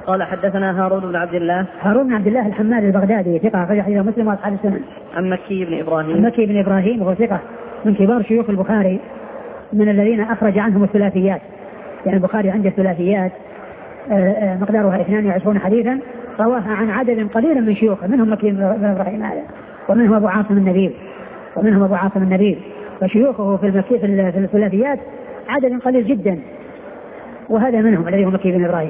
قال حدثنا هارون بن عبد الله. هارون بن عبد الله الحمال البغدادي ثقة أخرج حديثه مسلم وأصحاب السنن. عن مكي بن إبراهيم. مكي بن إبراهيم وهو ثقة من كبار شيوخ البخاري من الذين أخرج عنهم الثلاثيات، يعني البخاري عنده ثلاثيات مقدارها 22 حديثا رواها عن عدد قليل من شيوخه، منهم مكي بن إبراهيم هذا، ومنهم أبو عاصم النبيل، فشيوخه في الثلاثيات عدد قليل جدا، وهذا منهم الذي هو مكي بن إبراهيم.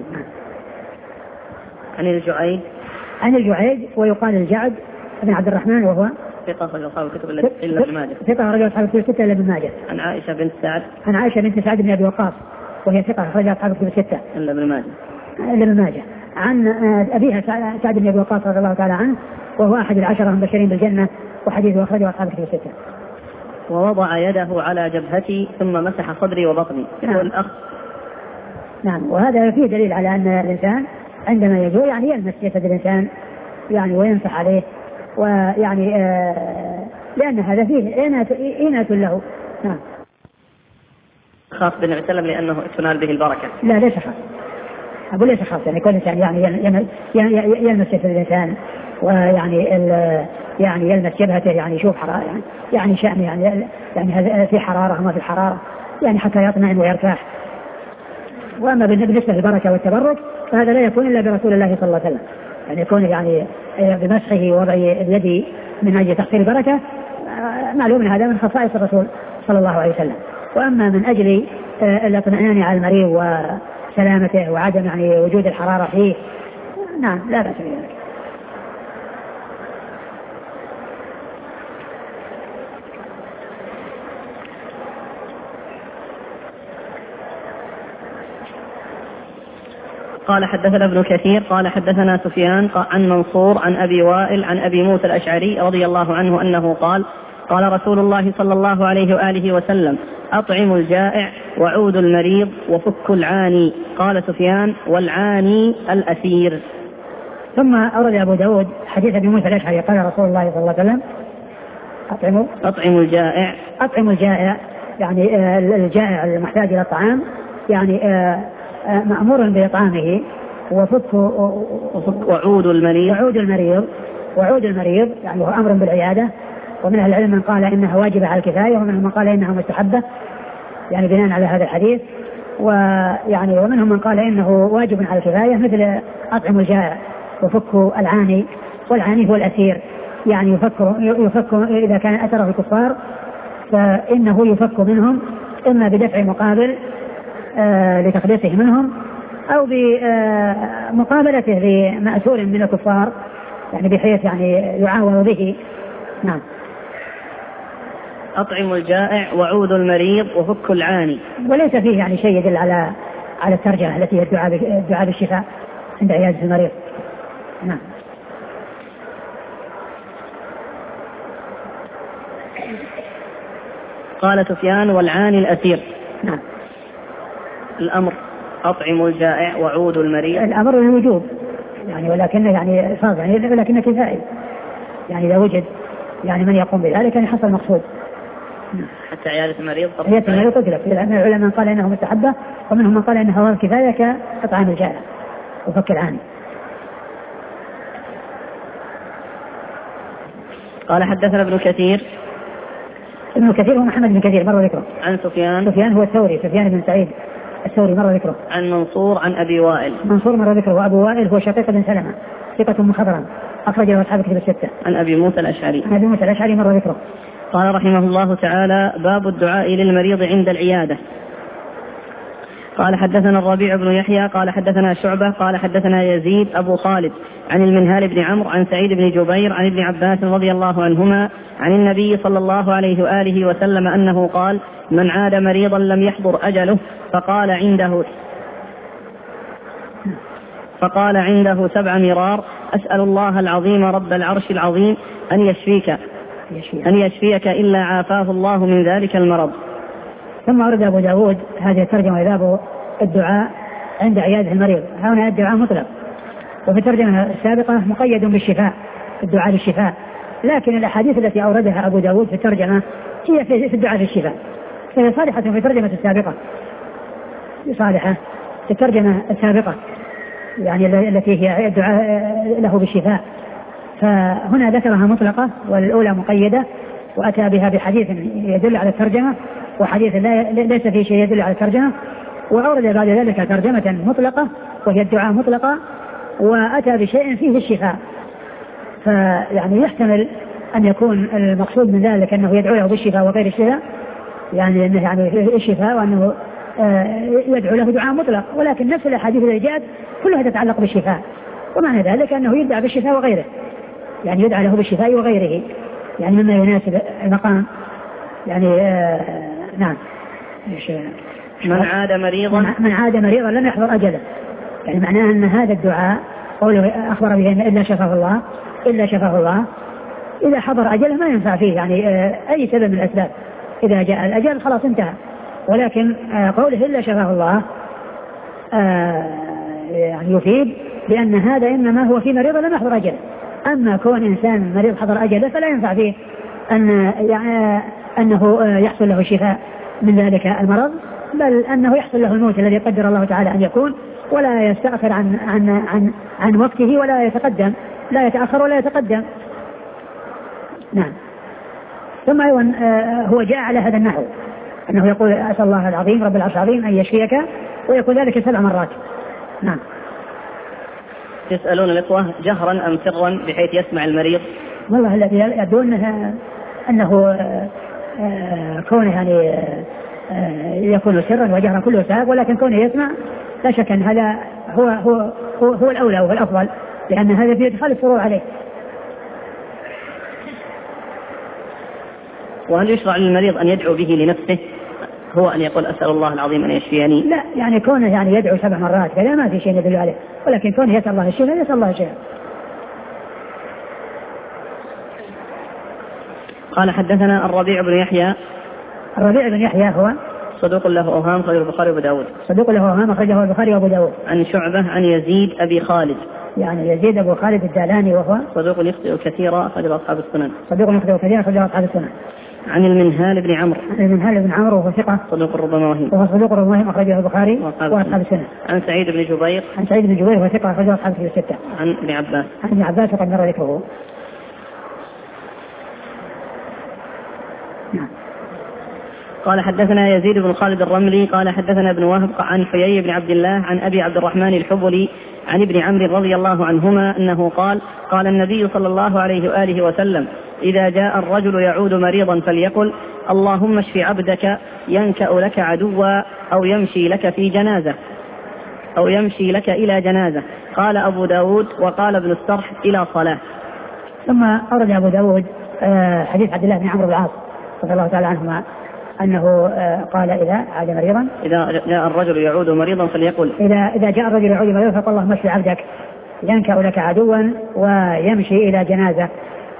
عن الجعيد ويقال الجعد بن عبد الرحمن وهو ثقة أخرج أصحاب الكتب إلا ابن ماجه. ثقة أخرج أصحاب الكتب الستة إلا ابن ماجه. عن عائشة بنت سعد بن أبي وقاص وهي ثقة أخرج أصحاب الكتب الستة إلا ابن ماجه. عن أبيها سعد بن أبي وقاص رضي الله تعالى عنه وهو أحد العشرة المبشرين بالجنة، وحديثه أخرجه أصحاب الكتب الستة. ووضع يده على جبهتي ثم مسح صدري وبطني. نعم. وهذا فيه دليل على أن الإنسان عندما يجوع يعني يلمس جسد الإنسان يعني ويمسح عليه، ويعني لأن هذا فيه إناة له. نعم. خاص بالنبي صلى الله عليه وسلم لأنه تنال به البركة. لا ليس خاص، أقول ليس خاص، يعني كل إنسان يعني يلمس جسد الإنسان ويعني يعني يلمس جبهته، يعني يشوف حرارة، يعني شأن يعني هذا في حرارة وما في حرارة، يعني حتى يطمئن ويرتاح. وأما بالنسبة للبركة والتبرك فهذا لا يكون إلا برسول الله صلى الله عليه وسلم، يعني يكون يعني بمسحه ووضع اليد من أجل تحصيل البركة، معلوم هذا من خصائص الرسول صلى الله عليه وسلم. وأما من أجل الاطمئنان على المريض وسلامته وعدم يعني وجود الحرارة فيه، نعم لا بأس بذلك. قال حدثنا ابن كثير قال حدثنا سفيان عن منصور عن أبي وائل عن أبي موسى الأشعري رضي الله عنه أنه قال قال رسول الله صلى الله عليه وآله وسلم أطعموا الجائع وعودوا المريض وفكوا العاني. قال سفيان والعاني الأسير. ثم أورد أبو داود حديث أبي موسى الأشعري قال رسول الله صلى الله عليه وسلم أطعموا الجائع، يعني الجائع المحتاج إلى الطعام، يعني مأمور بإطعامه. وفك وعود المريض يعني هو أمر بالعيادة، ومن أهل العلم من قال إنها واجبة على الكفاية، ومنهم من قال إنها مستحبة يعني بناء على هذا الحديث، ويعني ومنهم من قال إنه واجب على الكفاية مثل أطعم الجائع وفك العاني. والعاني هو الأسير، يعني يفك إذا كان أثره الكفار فإنه يفك منهم إما بدفع مقابل لتخليصه منهم أو بمقابلته بمأسور من الكفار، يعني بحيث يعني يعاون به. نعم. أطعموا الجائع وعودوا المريض وفكوا العاني. وليس فيه يعني شيء يدل على الترجمة التي هي الدعاء بالشفاء عند عيادة المريض. نعم. قال سفيان والعاني الأسير. نعم. الأمر أطعموا الجائع وعودوا المريض، الأمر الوجوب يعني، ولكن يعني صار يعني ولكن كفائي، يعني إذا وجد يعني من يقوم بذلك يعني حصل مقصود. حتى عيادة المريض تطلق، لأن العلماء من قال إنه مستحبة، ومنهم من قال إنها واجب كفاية كإطعام الجائع وفك العاني. قال حدثنا ابن كثير هو محمد بن كثير مر ذكره. عن سفيان هو الثوري، سفيان بن سعيد الثوري مر ذكره. عن منصور عن أبي وائل. منصور مر ذكره، وأبو وائل هو شقيق بن سلمة ثقة مخضرم أخرج له أصحاب الكتب الستة. عن أبي موسى الأشعري. مر ذكره. قال رحمه الله تعالى باب الدعاء للمريض عند العيادة. قال حدثنا الربيع بن يحيى قال حدثنا شعبة قال حدثنا يزيد أبو خالد عن المنهال بن عمرو عن سعيد بن جبير عن ابن عباس رضي الله عنهما عن النبي صلى الله عليه وآله وسلم أنه قال من عاد مريضا لم يحضر أجله فقال عنده 7 مرار أسأل الله العظيم رب العرش العظيم أن يشفيك إلا عافاه الله من ذلك المرض. ثم أورد أبو داود هذه الترجمة باب الدعاء عند عيادة المريض. هنا الدعاء مطلق، وفي الترجمة السابقة مقيد بالشفاء، الدعاء للشفاء، لكن الأحاديث التي أوردها أبو داود في الترجمة هي في الدعاء للشفاء، فهي صالحة في الترجمة السابقة، يعني التي هي الدعاء له بالشفاء. فهنا ذكرها مطلقة والأولى مقيدة، وأتى بها بحديث يدل على الترجمة وحديث ليس فيه شيء يدل على الترجمة، وأورد بعد ذلك ترجمة مطلقة وهي الدعاء مطلقة، وأتى بشيء فيه الشفاء. فيعني يحتمل أن يكون المقصود من ذلك أنه يدعو له بالشفاء وغير الشفاء، يعني أنه يعني الشفاء وأنه يدعو له دعاء مطلق، ولكن نفس الأحاديث التي جاءت كلها تتعلق بالشفاء، ومعنى ذلك أنه يدعى بالشفاء وغيره، يعني يدعى له بالشفاء وغيره، يعني مما يناسب المقام. يعني نعم. من عاد مريضا لم يحضر أجله، يعني معناه أن هذا الدعاء قوله أخبر به إلا شفاه الله إذا حضر أجله ما ينفع فيه يعني أي سبب من الأسباب، إذا جاء الأجل خلاص انتهى. ولكن قوله إلا شفاه الله يعني يفيد بأن هذا إنما هو في مريض لم يحضر أجله. أما كون إنسان مريض حضر أجله فلا ينفع فيه أنه يحصل له الشفاء من ذلك المرض، بل أنه يحصل له الموت الذي قدر الله تعالى أن يكون، ولا يستأخر عن وقته ولا يتقدم، لا يتأخر ولا يتقدم. نعم. ثم أيضا هو جاء على هذا النحو أنه يقول أسأل الله العظيم رب العرش العظيم أن يشفيك، ويقول ذلك 7 مرات. نعم. يسألون الإخوة جهرا أم سرا بحيث يسمع المريض؟ والله الذي يدون أنه كونه يعني يكون سرا وجهرا كله ساب، ولكن كونه يسمع لا شك أن هذا هو الأولى وهو الأفضل، لأن هذا فيه إدخال السرور عليه. وهل يشرع للمريض أن يدعو به لنفسه، هو أن يقول أسأل الله العظيم أن يشفيني؟ لا، يعني كونه يعني يدعو 7 مرات كذا ما في شيء يدل عليه، ولكن كونه يسأل الله الشفاء يسأل الله الشفاء. قال حدثنا الربيع بن يحيى. الربيع بن يحيى هو صدوق له أوهام أخرجه البخاري وأبو داود. صدوق له أوهام أخرجه البخاري وأبو داود. عن شعبة عن يزيد أبي خالد، يعني يزيد أبو خالد الدالاني، وهو صدوق يخطئ كثيرا أخرجه أصحاب السنن. صدوق يخطئ كثيرا أخرجه أصحاب السنن. عن المنهال بن عمرو. المنهال بن عمرو وهو ثقة صدوق ربما وهم. وهو صدوق ربما وهم أخرجه البخاري وأصحاب السنن. عن سعيد بن جبير. عن سعيد بن جبير وهو ثقة أخرجه أصحاب الكتب 6. عن ابن عباس. عن ابن عباس وقد مر ذكره. نعم. قال حدثنا يزيد بن خالد الرملي قال حدثنا ابن وهب عن حيي بن عبد الله عن أبي عبد الرحمن الحبلي عن ابن عمرو رضي الله عنهما أنه قال النبي صلى الله عليه وآله وسلم إذا جاء الرجل يعود مريضا فليقل اللهم اشف عبدك ينكأ لك عدوا أو يمشي لك في جنازة أو يمشي لك إلى جنازة. قال أبو داود وقال ابن السرح إلى صلاة. ثم أورد أبو داود حديث عبد الله بن عمرو بن العاص رضي الله تعالى عنهما أنه قال إذا عاد مريضا إذا جاء الرجل يعود مريضا فليقل إذا جاء الرجل يعود مريضا فقال اللهم اشف عبدك ينكأ لك عدوا ويمشي إلى جنازة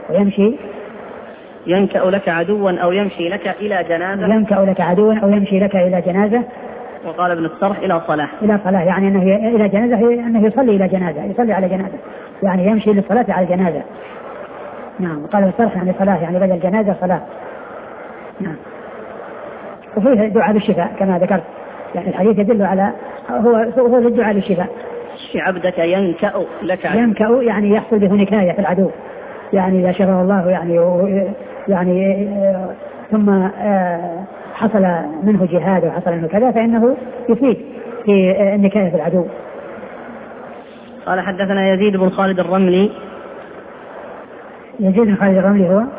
ينكأ لك عدوا أو يمشي لك إلى جنازة. ينكأ لك عدوا أو يمشي لك إلى جنازة. وقال ابن السرح إلى صلاة. يعني أنه إلى جنازة أنه يصلي إلى جنازة، يصلي على جنازة، يعني يمشي للصلاة على الجنازة. نعم. وقال ابن السرح يعني صلاة، يعني بدل جنازة صلاة. نعم. وفيه دعاء بالشفاء كما ذكرت، يعني الحديث يدل على هو الدعاء بالشفاء. عبدك ينكأ لك عدو. ينكأ يعني يحصل به نكاية في العدو، يعني إذا شفاه الله يعني ثم حصل منه جهاد وحصل منه كذا فإنه يفيد في النكاية في العدو. قال حدثنا يزيد بن خالد الرملي. يزيد بن خالد الرملي هو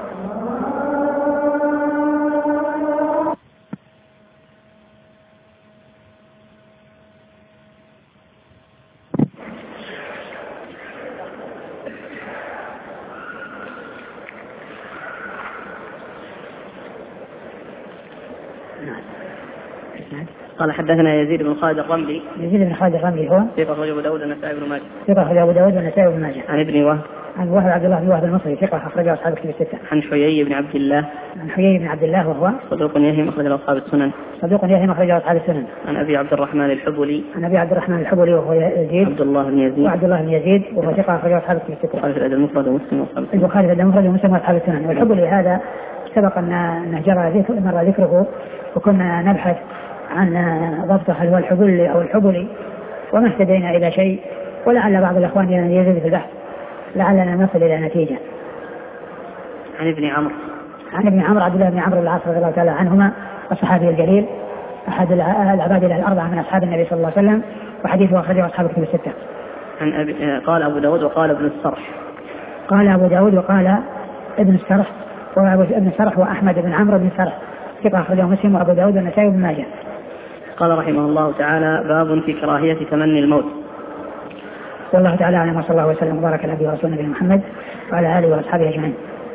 قال حدثنا يزيد بن خالد الرملي. يزيد بن خالد الرملي هو ثقة أخرجه أبو داود والنسائي بن ماجه. ثقة أخرجه أبو داود والنسائي بن ماجه. عن ابن وهب. عن وهب عبد الله بن وهب المصري ثقة أخرجه أصحاب الكتب 6. عن حيي بن عبد الله. عن حيي بن عبد الله وهو صدوق يهم أخرجه أصحاب السنن. صدوق يهم أخرجه أصحاب السنن. عن أبي عبد الرحمن الحبلي. عن أبي عبد الرحمن الحبلي وهو يزيد عبد الله بن يزيد. وعبد الله بن يزيد وهو ثقة أخرجه أصحاب الكتب 6. البخاري في الأدب المفرد ومسلم وأصحاب السنن. البخاري في الأدب المفرد ومسلم وأصحاب السنن. والحبلي هذا سبق أن مر ذكره وكنا نبحث عن ضبطه هل هو الحبلي أو الحبلي، وما اهتدينا إلى شيء ولعل بعض الإخوان يزيد في البحث لعلنا نصل إلى نتيجة. عن ابن عمرو عبد الله بن عمرو العاص رضي الله تعالى عنهما الصحابي الجليل أحد العباد الأربعة من أصحاب النبي صلى الله عليه وسلم، وحديثه أخرجه أصحاب الكتب الستة. قال أبو داود وقال ابن السرح. قال أبو داود وقال ابن السرح، وابن السرح وأحمد بن عمرو بن السرح ثقة أخرجه مسلم وأبو داود والنسائي وابن ماجه. قال رحمه الله تعالى: باب في كراهية تمني الموت. والله تعالى أعلم، وصلى الله وسلم وبارك على نبينا ورسولنا محمد وعلى آله وأصحابه أجمعين.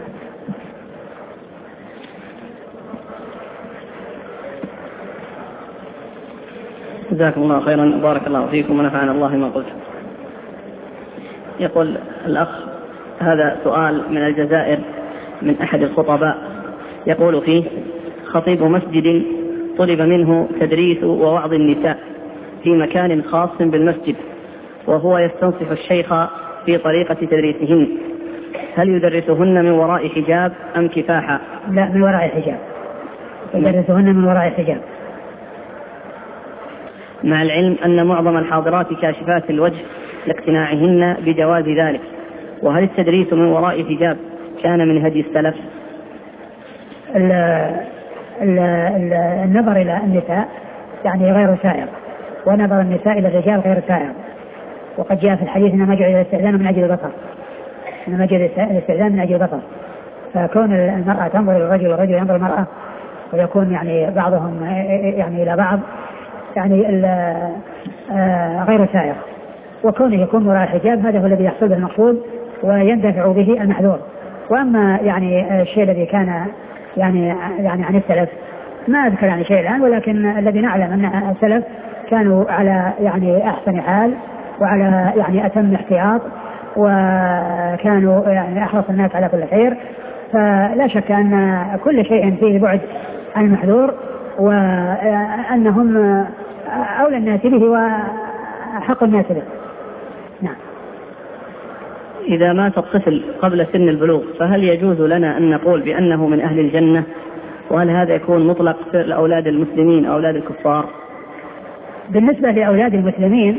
جزاكم الله خيرا، بارك الله فيكم ونفعنا الله ما قلت. يقول الأخ: هذا سؤال من الجزائر من أحد الخطباء، يقول فيه: خطيب مسجد طلب منه تدريس ووعظ النساء في مكان خاص بالمسجد، وهو يستنصح الشيخ في طريقة تدريسهن، هل يدرسهن من وراء حجاب أم كفاحا؟ لا، من وراء حجاب، يدرسهن من وراء حجاب، مع العلم أن معظم الحاضرات كاشفات الوجه لاقتناعهن بجواز ذلك، وهل التدريس من وراء حجاب كان من هدي السلف؟ النظر إلى النساء يعني غير سائر، ونظر النساء إلى الرجال غير سائر، وقد جاء في الحديث إنما جعل الاستئذان من أجل البصر، إنما جعل الاستئذان من أجل البصر، فكون المرأة تنظر إلى الرجل والرجل ينظر المرأة، ويكون يعني بعضهم يعني إلى بعض يعني غير سائر، وكونه يكون وراء الحجاب هذا هو الذي يحصل به المقصود ويندفع به المحذور. وأما يعني الشيء الذي كان يعني عن السلف ما أذكر يعني شيء الآن، ولكن الذي نعلم أن السلف كانوا على يعني أحسن حال وعلى يعني أتم احتياط، وكانوا يعني أحرص الناس على كل خير، فلا شك أن كل شيء فيه بعد عن المحذور، وأنهم أولى الناس به وحق الناس به. نعم. إذا مات الطفل قبل سن البلوغ فهل يجوز لنا أن نقول بأنه من أهل الجنة؟ وهل هذا يكون مطلق في الأولاد المسلمين أو أولاد الكفار؟ بالنسبة لأولاد المسلمين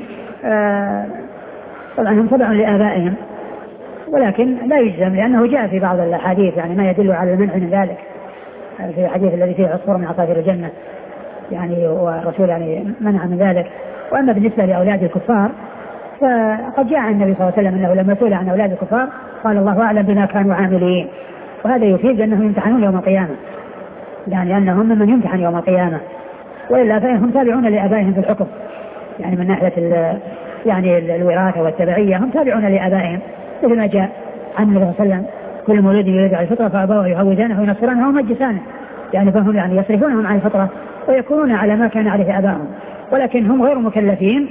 طبعا هم تبع لآبائهم، ولكن لا يجزم، لأنه جاء في بعض الأحاديث يعني ما يدل على المنع من ذلك، في الحديث الذي فيه عصفور من عصافير الجنة يعني، والرسول يعني منع من ذلك. وأما بالنسبة لأولاد الكفار فقد جاء عن النبي صلى الله عليه وسلم أنه لما سئل عن أولاد الكفار قال: الله أعلم بما كانوا عاملين، وهذا يفيد أنهم يمتحنون يوم القيامة، يعني أنهم من يمتحن يوم القيامة، وإلا فإنهم تابعون لآبائهم في الحكم، يعني من ناحية يعني الوراثة والتبعية هم تابعون لآبائهم، مثل ما جاء عن النبي صلى الله عليه وسلم: كل مولود يولد على الفطرة فأبواه يهودانه وينصرانه ويمجسانه، يعني فهم يعني يصرفونهم عن الفطرة ويكونون على ما كان عليه آبائهم، ولكن هم غير مكلفين،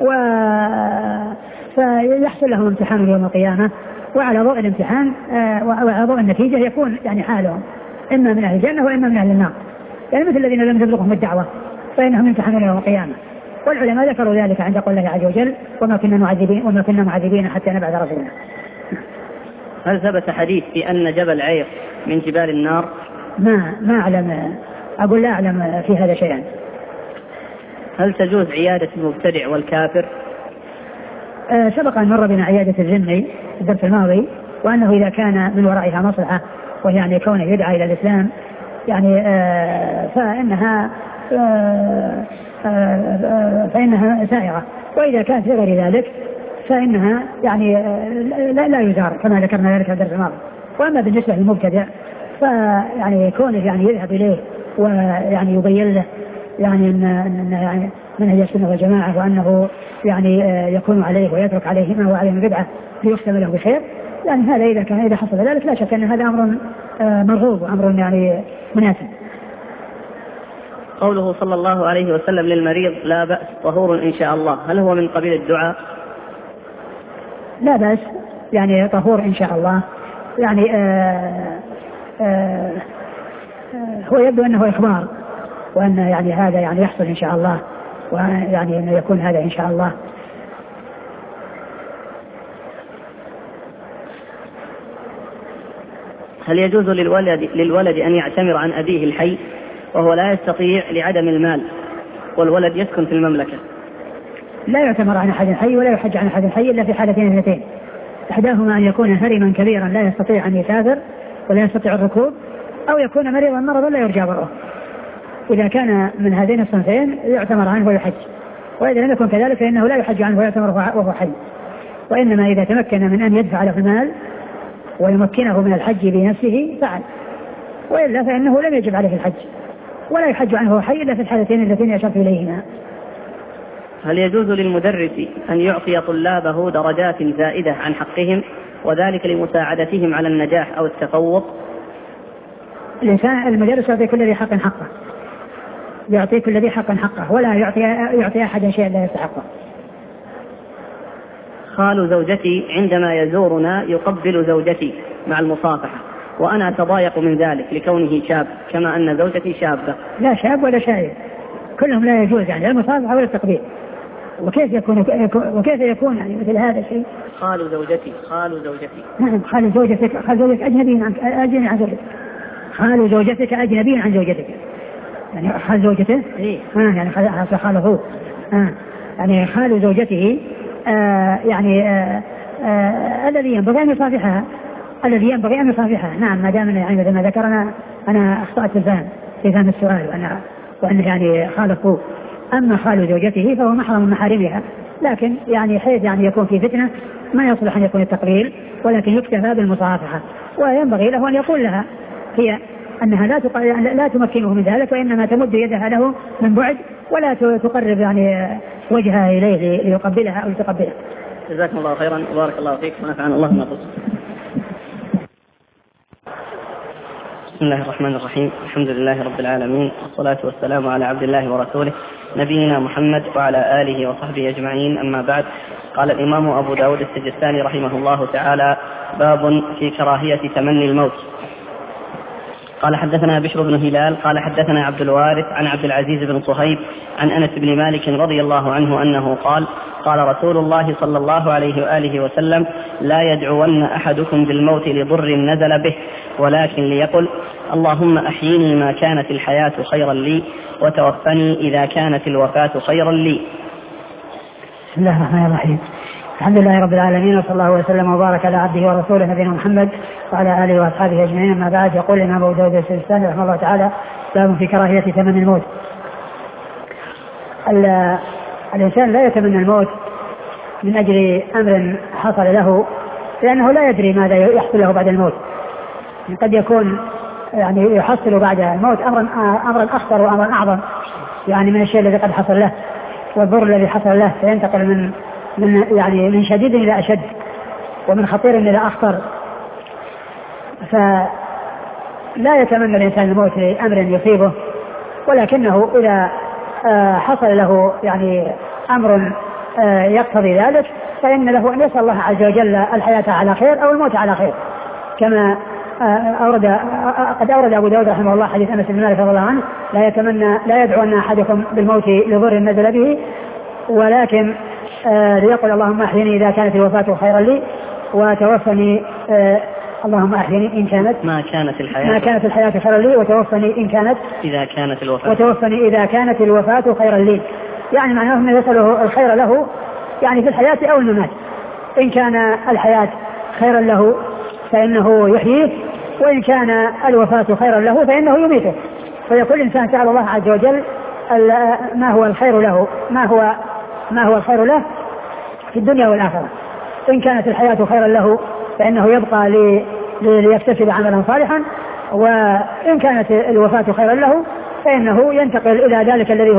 فيحصل لهم امتحان يوم القيامة، وعلى ضوء الامتحان وعلى ضوء النتيجة يكون يعني حالهم إما من أهل الجنة وإما من أهل النار، يعني مثل الذين لم تبلغهم الدعوة فإنهم يمتحنون يوم القيامة. والعلماء ذكروا ذلك عند قول الله عز وجل: وما كنا معذبين حتى نبعث رسولا. هل ثبت حديث في أن جبل عير من جبال النار؟ ما أعلم، أقول لا أعلم في هذا شيئا. هل تجوز عيادة المبتدع والكافر؟ سبق أن مر بنا عيادة الذمي في الدرس الماضي، وأنه إذا كان من ورائها مصلحة ويعني كونه يدعى إلى الإسلام يعني فإنها سائغة، وإذا كانت في غير ذلك فإنها يعني لا يزار كما ذكرنا ذلك في الدرس الماضي. وأما بالنسبة للمبتدع فيعني كونه يعني يذهب إليه ويعني يبين له يعني أن منهج السنة والجماعة، وأنه يعني يكون عليه ويترك عليه ما هو عليه من بدعة ليختم له بخير، يعني هذا إذا حصل ذلك لا شك أن هذا أمر مرغوب وأمر يعني مناسب. قوله صلى الله عليه وسلم للمريض: لا بأس طهور إن شاء الله، هل هو من قبيل الدعاء؟ لا بأس يعني طهور إن شاء الله، يعني هو يبدو أنه إخبار، وأن يعني هذا يعني يحصل إن شاء الله، ويعني أنه يكون هذا إن شاء الله. هل يجوز للولد أن يعتمر عن أبيه الحي وهو لا يستطيع لعدم المال، والولد يسكن في المملكة؟ لا يعتمر عن أحد حي ولا يحج عن أحد حي إلا في حالتين اثنتين، إحداهما أن يكون هرما كبيرا لا يستطيع أن يسافر ولا يستطيع الركوب، أو يكون مريضا مرضا لا يرجى بره. إذا كان من هذين الصنفين يعتمر عنه ويحج، وإذا لم يكن كذلك فإنه لا يحج عنه ويعتمر وهو حي. وإنما إذا تمكن من أن يدفع له المال ويمكنه من الحج بنفسه فعل، وإلا فإنه لم يجب عليه الحج ولا يحج عنه وهو حي إلا في الحالتين اللتين أشرت إليهما. هل يجوز للمدرس أن يعطي طلابه درجات زائدة عن حقهم وذلك لمساعدتهم على النجاح أو التفوق؟ الإنسان المدرس يعطي كل ذي حق حقه، يعطي كل ذي حق حقه ولا يعطي أحد شيء لا يستحقه. خال زوجتي عندما يزورنا يقبل زوجتي مع المصافحة وأنا أتضايق من ذلك لكونه شاب كما أن زوجتي شابة. لا شاب ولا شايب، كلهم لا يجوز يعني المصافحة ولا التقبيل. وكيف يكون يعني مثل هذا الشيء؟ خال زوجتي نعم خال زوجتك أجنبي عن زوجتك. خال زوجتك أجنبي عن زوجتك، يعني خال زوجته يعني خاله يعني خال زوجته الذي ينبغي أن يصافحها. نعم ما دام يعني مثل ما ذكرنا أنا أخطأت في فهم السؤال وأن يعني خال أخوه. أما خال زوجته فهو محرم من محارمها، لكن يعني حيث يعني يكون في فتنة ما يصلح أن يكون التقبيل، ولكن يكتفى بالمصافحة. وينبغي له أن يقول لها هي أنها لا تمكنه من ذلك، وإنما تمد يدها له من بعد ولا تقرب يعني وجهها إليه ليقبلها أو لتقبلها. جزاكم الله خيرا وبارك الله فيك ونفعنا الله بما قلت. بسم الله الرحمن الرحيم، الحمد لله رب العالمين، والصلاة والسلام على عبد الله ورسوله نبينا محمد وعلى آله وصحبه أجمعين، أما بعد. قال الإمام أبو داود السجستاني رحمه الله تعالى: باب في كراهية تمني الموت. قال حدثنا بشر بن هلال قال حدثنا عبد الوارث عن عبد العزيز بن صهيب عن أنس بن مالك رضي الله عنه أنه قال: قال رسول الله صلى الله عليه وآله وسلم: لا يدعون أحدكم بالموت لضر نزل به، ولكن ليقل: اللهم أحيني ما كانت الحياة خيرا لي، وتوفني إذا كانت الوفاة خيرا لي. بسم الله الرحمن الرحيم، الحمد لله رب العالمين، وصلى الله وسلم وبارك على عبده ورسوله نبينا محمد وعلى آله وأصحابه أجمعين، أما بعد. يقول الإمام أبو داود السجستاني رحمه الله تعالى: باب في كراهية تمني الموت. الإنسان لا يتمنى الموت من أجل أمر حصل له، لأنه لا يدري ماذا يحصل له بعد الموت. قد يكون يعني يحصل بعد الموت أمرا أخطر وأمرا أعظم يعني من الشيء الذي قد حصل له، والضر الذي حصل له فينتقل من شديد إلى أشد، ومن خطير إلى أخطر. فلا يتمنى الإنسان الموت لأمر يصيبه، ولكنه إذا حصل له يعني أمر يقتضي ذلك فإن له أن يسأل الله عز وجل الحياة على خير أو الموت على خير، كما قد أورد أبو داود رحمه الله حديث أنس بن مالك رضي الله عنه: لا يدعون أحدكم بالموت لضر نزل به، ولكن ليقل اللهم أحيني إذا كانت الوفاة خيرا لي، وتوفني اللهم أحيني إن كانت ما كانت الحياة خيرا لي، وتوفني إن كانت إذا كانت الوفاة خيرا لي. يعني معناه أنه يسأله الخير له يعني في الحياة أو الممات. إن كان الحياة خيرا له فإنه يحييه، وإن كان الوفاة خيرا له فإنه يميته. فيقول الإنسان سأل الله عز وجل ما هو الخير له، ما هو الخير له في الدنيا والآخرة. إن كانت الحياة خيرا له فإنه يبقى ليكتسب عملا صالحا، وإن كانت الوفاة خيرا له فإنه ينتقل إلى ذلك الذي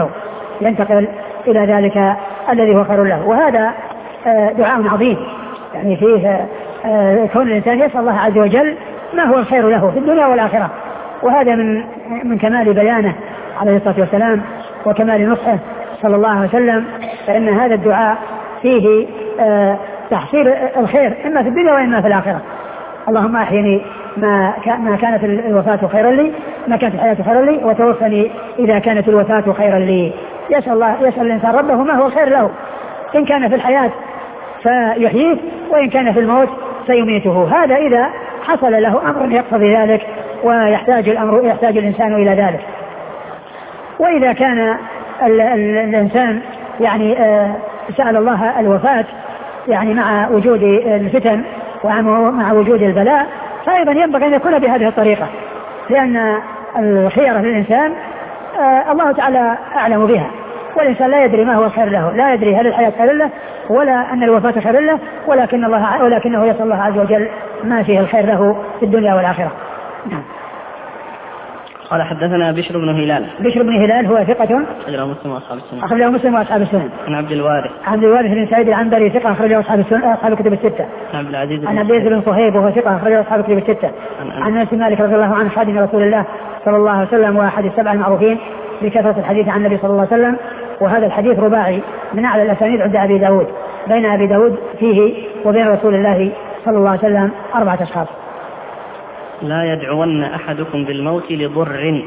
هو خير له. وهذا دعاء عظيم يعني فيه كون الإنسان يسأل الله عز وجل ما هو الخير له في الدنيا والآخرة. وهذا من كمال بيانه عليه الصلاة والسلام وكمال نصحه صلى الله عليه وسلم، فإن هذا الدعاء فيه تحصيل الخير إما في الدنيا وإما في الآخرة. اللهم أحيني ما كانت الوفاة خيرا لي، ما كانت الحياة خيرا لي، وتوفني إذا كانت الوفاة خيرا لي. يسأل الإنسان ربه ما هو الخير له، إن كان في الحياة فيحييه، وإن كان في الموت فيميته. هذا إذا حصل له أمر يقتضي ذلك ويحتاج الإنسان إلى ذلك. وإذا كان الإنسان يعني سأل الله الوفاة يعني مع وجود الفتن ومع وجود البلاء، فأيضا ينبغي أن يكون بهذه الطريقة، لأن الخيرة للإنسان الله تعالى أعلم بها، والإنسان لا يدري ما هو الخير له، لا يدري هل الحياة خير له ولا أن الوفاة خير له، ولكنه يسأل الله عز وجل ما فيه الخير له في الدنيا والآخرة. نعم. قال حدثنا بشر بن هلال. بشر بن هلال هو ثقة أخرجه مسلم وأصحاب السنن. أخرجه مسلم وأصحاب السنن. عن عبد الوارث. عبد الوارث بن سعيد العنبري ثقة أخرجه أصحاب السنن أصحاب الكتب الستة. عن عبد العزيز بن صهيب وهو ثقة أخرجه أصحاب الكتب الستة. عن أنس مالك رضي الله عنه خادم رسول الله صلى الله عليه وسلم وأحد السبع المعروفين بكثرة الحديث عن النبي صلى الله عليه وسلم، وهذا الحديث رباعي من أعلى الأسانيد عند أبي داود، بين أبي داود فيه وبين رسول الله صلى الله عليه وسلم 4 أشخاص. لا يدعون أحدكم بالموت لضر.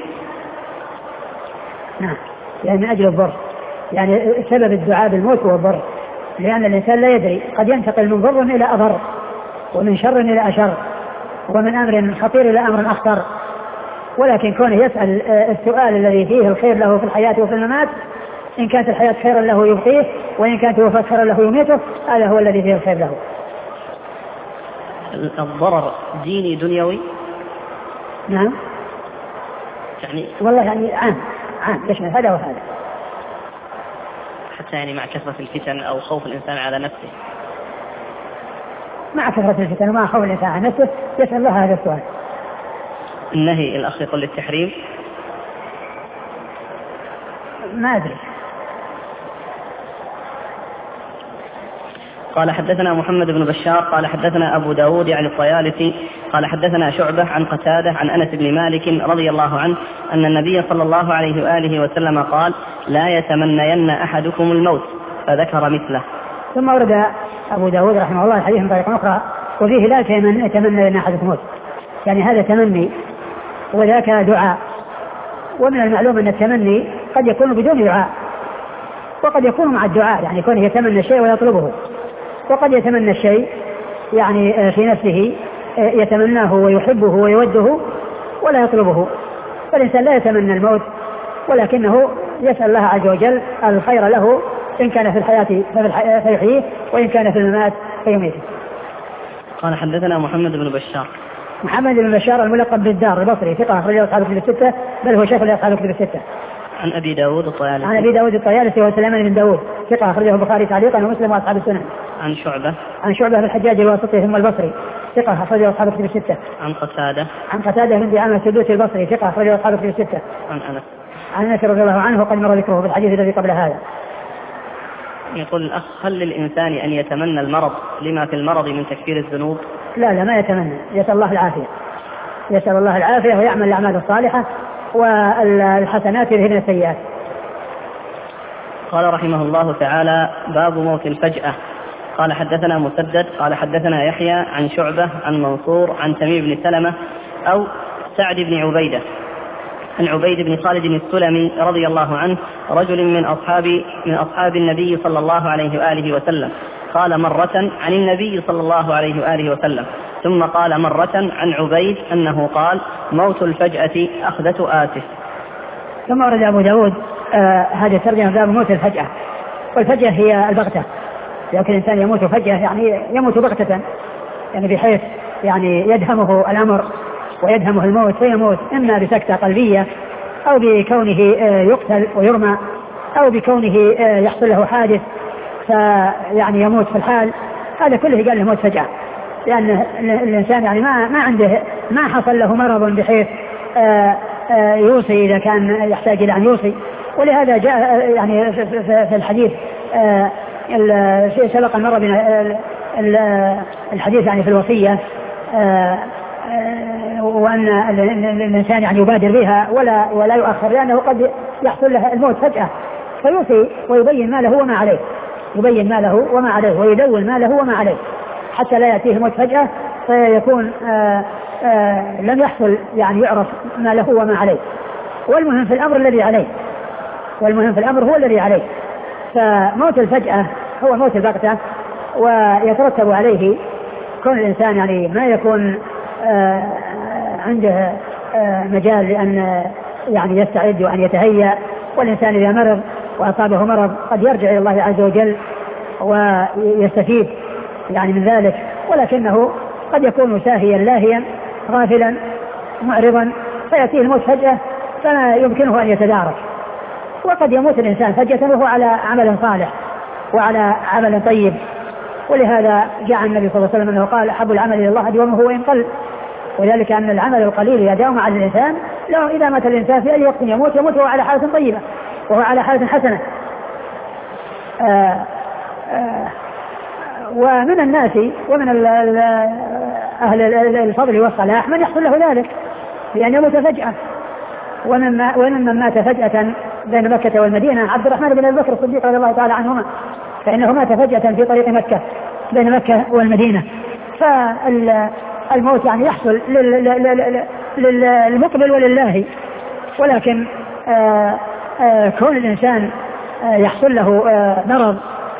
نعم، يعني من أجل الضر، يعني سبب الدعاء بالموت هو الضر، لأن الإنسان لا يدري، قد ينتقل من ضر إلى أضر، ومن شر إلى أشر، ومن أمر خطير إلى أمر أخطر، ولكن كونه يسأل السؤال الذي فيه الخير له في الحياة وفي الممات، إن كانت الحياة خيرا له يبقيه، وإن كانت الوفاة خيرا له يميته، هذا هو الذي فيه الخير له. الضرر ديني دنيوي؟ نعم، يعني والله يعني عام يشمل هذا وهذا، حتى يعني مع كثرة الفتن أو خوف الإنسان على نفسه. مع كثرة الفتن ومع خوف الإنسان على نفسه يسأل الله هذا السؤال. النهي الأخ يقول للتحريم؟ ما أدري. قال حدثنا محمد بن بشار قال حدثنا أبو داود يعني الطيالسي قال حدثنا شعبة عن قتادة عن أنس بن مالك رضي الله عنه أن النبي صلى الله عليه وآله وسلم قال: لا يتمنين أحدكم الموت، فذكر مثله. ثم ورد أبو داود رحمه الله الحديث من طريق أخرى وفيه: لا يتمنين أحدكم الموت، يعني هذا تمني وذاك دعاء. ومن المعلوم أن التمني قد يكون بدون دعاء، وقد يكون مع الدعاء، يعني يكون يتمنى الشيء ويطلبه، وقد يتمنى الشيء يعني في نفسه يتمناه ويحبه ويوده ولا يطلبه. فالإنسان لا يتمنى الموت، ولكنه يسأل الله عز وجل الخير له، إن كان في الحياة فيحييه، وإن كان في الممات فيميته. قال حدثنا محمد بن بشار. محمد بن بشار الملقب بالدار البصري ثقة أخرجه أصحاب الكتب الستة، بل هو شيخ لأصحاب الكتب الستة. عن أبي داود الطيالسي. عن أبي داود الطيالسي وسليمان بن داود ثقة أخرجه البخاري تعليقا ومسلم وأصحاب السنن. عن شعبة. عن شعبة بن الحجاج الواسطي ثم البصري ثقة أخرجه أصحاب الكتب الستة. عن قتادة. عن قتادة بن دعامة السدوسي البصري ثقة أخرجه أصحاب الكتب الستة. عن أنس. عن أنس رضي الله عنه وقد مر ذكره في الحديث الذي قبل هذا. يقول الأخ: هل للإنسان أن يتمنى المرض لما في المرض من تكفير الذنوب؟ لا ما يتمنى، يسأل الله العافية، يسأل الله العافية ويعمل الأعمال الصالحة، والحسنات يذهبن السيئات. قال رحمه الله تعالى: باب موت الفجأة. قال حدثنا مسدد قال حدثنا يحيى عن شعبة عن منصور عن تميم بن سلمة أو سعد بن عبيدة عن عبيد بن خالد السلمي رضي الله عنه، رجل من أصحاب النبي صلى الله عليه وآله وسلم، قال مرة عن النبي صلى الله عليه وآله وسلم، ثم قال مرة عن عبيد أنه قال: موت الفجأة أخذة آسف. ثم ورد أبو داود هذه الترجمة باب موت الفجأة. والفجأة هي البغتة، لكن الإنسان يموت فجأة يعني يموت بغتة، يعني بحيث يعني يدهمه الأمر ويدهمه الموت فيموت، إما بسكتة قلبية أو بكونه يقتل ويرمى أو بكونه يحصل له حادث فيعني يموت في الحال. هذا كله قال له موت فجأة، لأن الإنسان يعني ما حصل له مرض بحيث يوصي إذا كان يحتاج إلى أن يوصي. ولهذا جاء يعني في الحديث سبق مرة بنا الحديث يعني في الوصية، وأن الإنسان يعني يبادر بها ولا يؤخر، لأنه قد يحصل له الموت فجأة، فيوصي ويبين ما له وما عليه، يبين ما له وما عليه ويدون ما له وما عليه، حتى لا يأتيه الموت فجأة فيكون لم يحصل يعني يعرف ما له وما عليه. والمهم في الأمر الذي عليه، والمهم في الأمر هو الذي عليه. فموت الفجأة هو موت البغتة، ويترتب عليه كون الإنسان يعني ما يكون عنده مجال لأن يعني يستعد وأن يتهيأ. والإنسان إذا مرض وأصابه مرض قد يرجع إلى الله عز وجل ويستفيد يعني من ذلك، ولكنه قد يكون ساهيا لاهيا غافلا معرضا فيأتيه الموت فجأة فلا يمكنه أن يتدارك. وقد يموت الإنسان فجأة وهو على عمل صالح وعلى عمل طيب، ولهذا جاء النبي صلى الله عليه وسلم أنه قال أحب العمل إلى الله أدومه وإن قل، وذلك أن العمل القليل يداوم على الإنسان لو إذا مات الإنسان في أي وقت يموت وهو على حالة طيبة وهو على حالة حسنة. ومن الناس ومن أهل الفضل والصلاح من يحصل له ذلك لأن يموت فجأة. ومن مات فجأة بين مكة والمدينة عبد الرحمن بن أبي بكر الصديق رضي الله تعالى عنهما، فإنه مات فجأة في طريق مكة بين مكة والمدينة. فالموت يعني يحصل للمقبل ولله، ولكن كون الإنسان يحصل له مرض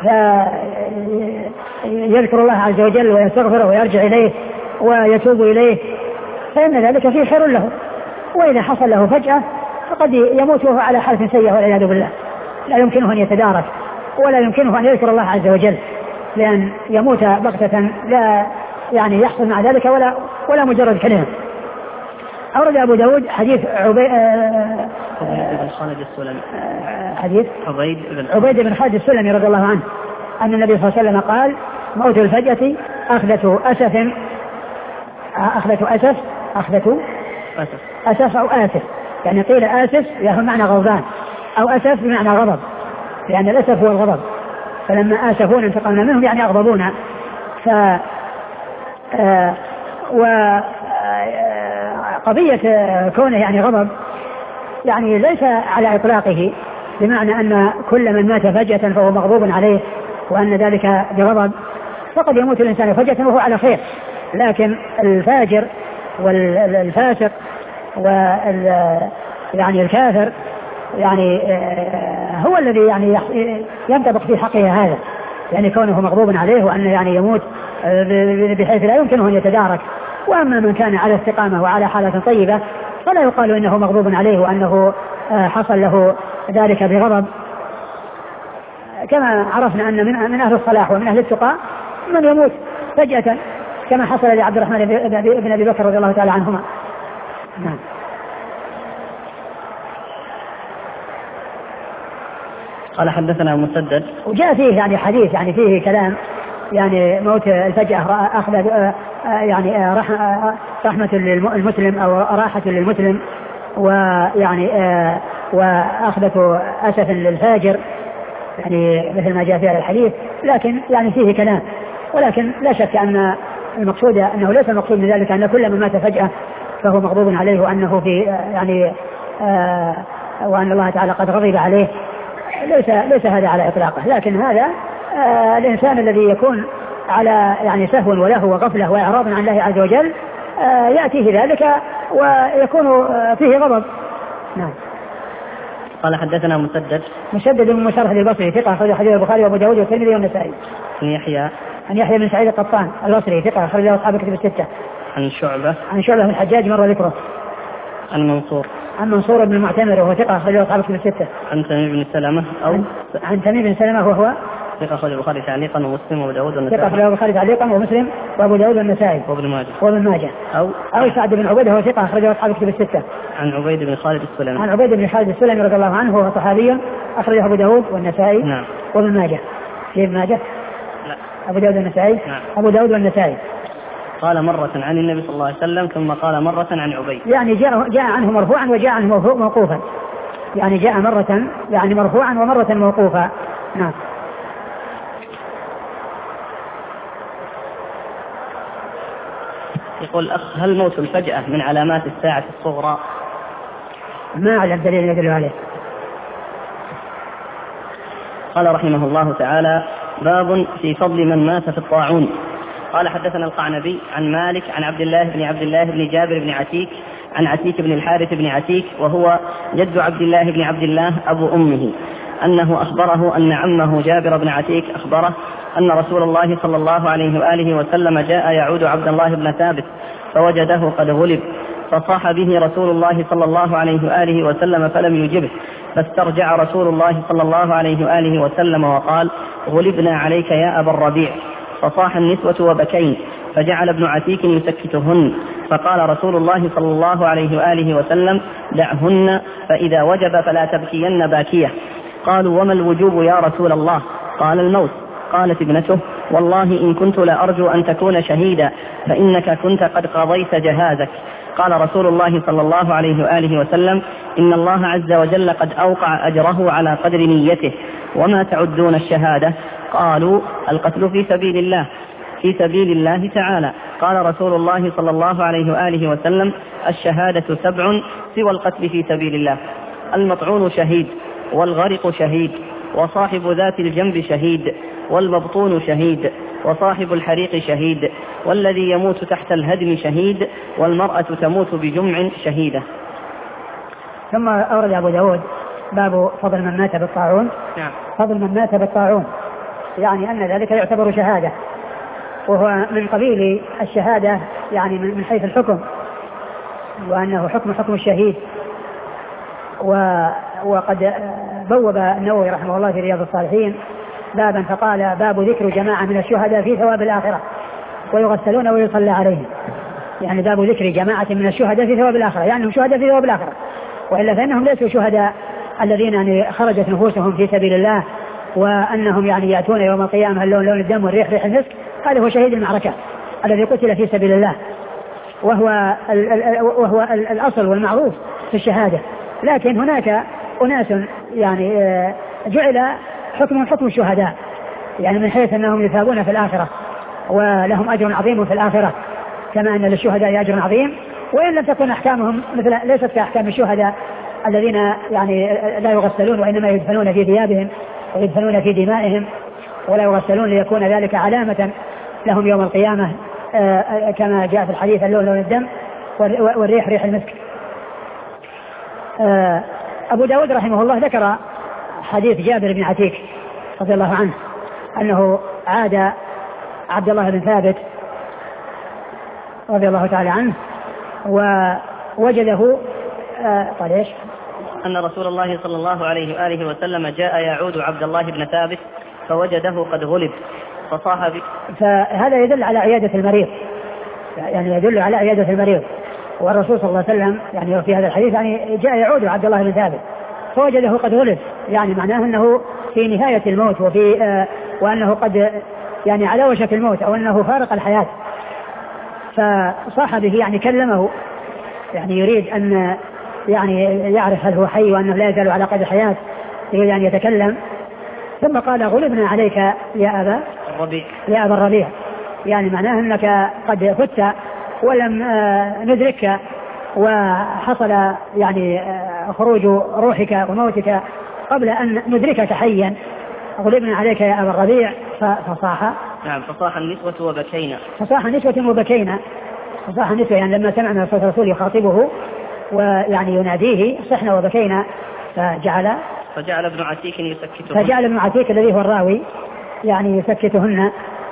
يذكر الله عز وجل ويستغفره ويرجع إليه ويتوب إليه فإن ذلك فيه خير له. وإذا حصل له فجأة فقد يموت وهو على حالة سيئة والعياذ بالله، لا يمكنه أن يتدارك ولا يمكنه أن يذكر الله عز وجل، لأن يموت بغتة لا يعني يحصل مع ذلك ولا مجرد كلمة. أورد أبو داود حديث بن خالد السلمي، حديث عبيد بن خالد السلمي رضي الله عنه أن النبي صلى الله عليه وسلم قال موت الفجأة أخذة أسف أو آسف، يعني قيل آسف له معنى غضبان أو أسف بمعنى غضب، لأن الأسف هو الغضب، فلما آسفون انتقمنا منهم يعني أغضبونا. وقضية كونه يعني غضب يعني ليس على إطلاقه بمعنى أن كل من مات فجأة فهو مغضوب عليه وأن ذلك بغضب، فقد يموت الإنسان فجأة وهو على خير، لكن الفاجر والفاسق يعني الكافر يعني هو الذي يعني ينطبق في حقه هذا، يعني كونه مغضوب عليه وأن يعني يموت بحيث لا يمكنه أن يتدارك. وأما من كان على استقامة وعلى حالة طيبة فلا يقال إنه مغضوب عليه وأنه حصل له ذلك بغضب، كما عرفنا أن من أهل الصلاح ومن أهل التقى من يموت فجأة كما حصل لعبد الرحمن بن أبي بكر رضي الله تعالى عنهما. نعم. قال حدثنا مسدد، وجاء فيه يعني حديث يعني فيه كلام يعني موت الفجأة أخذ يعني رحمة للمسلم أو راحة للمسلم، ويعني وأخذة أسف للفاجر، يعني مثل ما جاء في هذا الحديث، لكن يعني فيه كلام. ولكن لا شك أن المقصود أنه ليس المقصود من ذلك أن كل من مات فجأة فهو مغضوب عليه وأنه في يعني وأن الله تعالى قد غضب عليه، ليس هذا على إطلاقه. لكن هذا الإنسان الذي يكون على يعني سهو وله وغفلة وإعراض عن الله عز وجل يأتيه ذلك ويكون فيه غضب. نعم. قال حدثنا مسدد بن مشرح البصري ثقة أخرجه حديث البخاري وأبو داود والترمذي والنسائي. عن يحيى بن سعيد القطان البصري ثقة أخرجه أصحاب الكتب الستة. عن شعبة بن الحجاج مر ذكره. عن منصور بن المعتمر وهو ثقة أخرجه أصحاب الكتب الستة. عن تميم بن سلمة وهو ثقة أخرجه البخاري تعليقا ومسلم وأبو داود والنسائي. ثقة أخرجه البخاري تعليقا ومسلم وأبو داود والنسائي وابن ماجه. أو سعد بن عبيدة وهو ثقة أخرجه أصحاب الكتب الستة. عن عبيد بن خالد السلمي رضي الله عنه وهو صحابي أخرجه أبو داود والنسائي. نعم. وابن ماجه. ابن ماجه؟ لا. أبو داود والنسائي. نعم. أبو داود والنسائي. قال مرة عن النبي صلى الله عليه وسلم ثم قال مرة عن عبيد، يعني جاء عنه مرفوعا وجاء عنه موقوفا، يعني جاء مرة يعني مرفوعا ومرة موقوفا. نعم. يقول الأخ هل موت الفجأة من علامات الساعة الصغرى؟ ما أعلم دليل يدل عليه. قال رحمه الله تعالى باب في فضل من مات في الطاعون. قال حدثنا القعنبي عن مالك عن عبد الله بن جابر بن عتيك عن عتيك بن الحارث بن عتيك وهو جد عبد الله بن عبد الله أبو أمه أنه أخبره أن عمه جابر بن عتيك أخبره أن رسول الله صلى الله عليه وآله وسلم جاء يعود عبد الله بن ثابت فوجده قد غلب، فصاح به رسول الله صلى الله عليه وآله وسلم فلم يجبه، فاسترجع رسول الله صلى الله عليه وآله وسلم وقال: غلبنا عليك يا أبا الربيع. فصاح النسوة وبكين، فجعل ابن عتيك يسكتهن، فقال رسول الله صلى الله عليه وآله وسلم: دعهن، فإذا وجب فلا تبكين باكية. قالوا: وما الوجوب يا رسول الله؟ قال: الموت. قالت ابنته: والله إن كنت لأرجو أن تكون شهيدا، فإنك كنت قد قضيت جهازك. قال رسول الله صلى الله عليه وآله وسلم: إن الله عز وجل قد أوقع أجره على قدر نيته. وما تعدون الشهادة؟ قالوا: القتل في سبيل الله، في سبيل الله تعالى. قال رسول الله صلى الله عليه وآله وسلم: الشهادة 7 سوى القتل في سبيل الله: المطعون شهيد، والغرق شهيد، وصاحب ذات الجنب شهيد، والمبطون شهيد، وصاحب الحريق شهيد، والذي يموت تحت الهدم شهيد، والمرأة تموت بجمع شهيدة. ثم أورد أبو داود باب فضل من مات بالطاعون. فضل من مات بالطاعون يعني أن ذلك يعتبر شهادة، وهو من قبيل الشهادة يعني من حيث الحكم، وأنه حكم الشهيد. وقد بوب النووي رحمه الله في رياض الصالحين بابا فقال: باب ذكر جماعة من الشهداء في ثواب الآخرة ويغسلون ويصلى عليهم. يعني باب ذكر جماعة من الشهداء في ثواب الآخرة، يعني هم شهداء في ثواب الآخرة، وإلا فإنهم ليسوا شهداء الذين يعني خرجت نفوسهم في سبيل الله، وأنهم يعني يأتون يوم القيامة اللون لون الدم والريح ريح المسك. هذا هو شهيد المعركة الذي قتل في سبيل الله، وهو الأصل والمعروف في الشهادة. لكن هناك أناس يعني جعل حكم الشهداء، يعني من حيث أنهم يثابون في الآخرة ولهم أجر عظيم في الآخرة، كما أن للشهداء أجر عظيم، وإن لم تكن أحكامهم ليست كأحكام الشهداء الذين يعني لا يغسلون، وإنما يدفنون في ثيابهم ويدفنون في دمائهم، ولا يغسلون ليكون ذلك علامة لهم يوم القيامة، كما جاء في الحديث: اللون لون الدم والريح ريح المسك. أبو داود رحمه الله ذكر حديث جابر بن عتيك رضي الله عنه أنه عاد عبد الله بن ثابت رضي الله تعالى عنه ووجده قال ايش؟ أن رسول الله صلى الله عليه وآله وسلم جاء يعود عبد الله بن ثابت فوجده قد غلب فصاح به. فهذا يدل على عيادة المريض، يعني يدل على عيادة المريض. والرسول صلى الله عليه وسلم يعني في هذا الحديث يعني جاء يعود عبد الله بن ثابت فوجده قد غلب، يعني معناه أنه في نهاية الموت، وأنه قد يعني على وشك الموت، أو أنه فارق الحياة. فصاح به يعني كلمه، يعني يريد أن يعني يعرف هل هو حي وأنه لا يزال على قيد الحياة، يريد أن يتكلم. ثم قال: غلبنا عليك يا أبا الربيع، يعني معناه أنك قد فت ولم ندركك، وحصل يعني خروج روحك وموتك قبل أن ندركك حيا. غلبنا عليك يا أبا الربيع. فصاح. نعم. فصاح النسوة وبكينا. فصاح النسوة يعني لما سمعنا صوت الرسول يخاطبه ويعني يناديه صحنا وبكينا. فجعل ابن عتيك يسكتهن. فجعل ابن عتيك الذي هو الراوي يعني يسكتهن.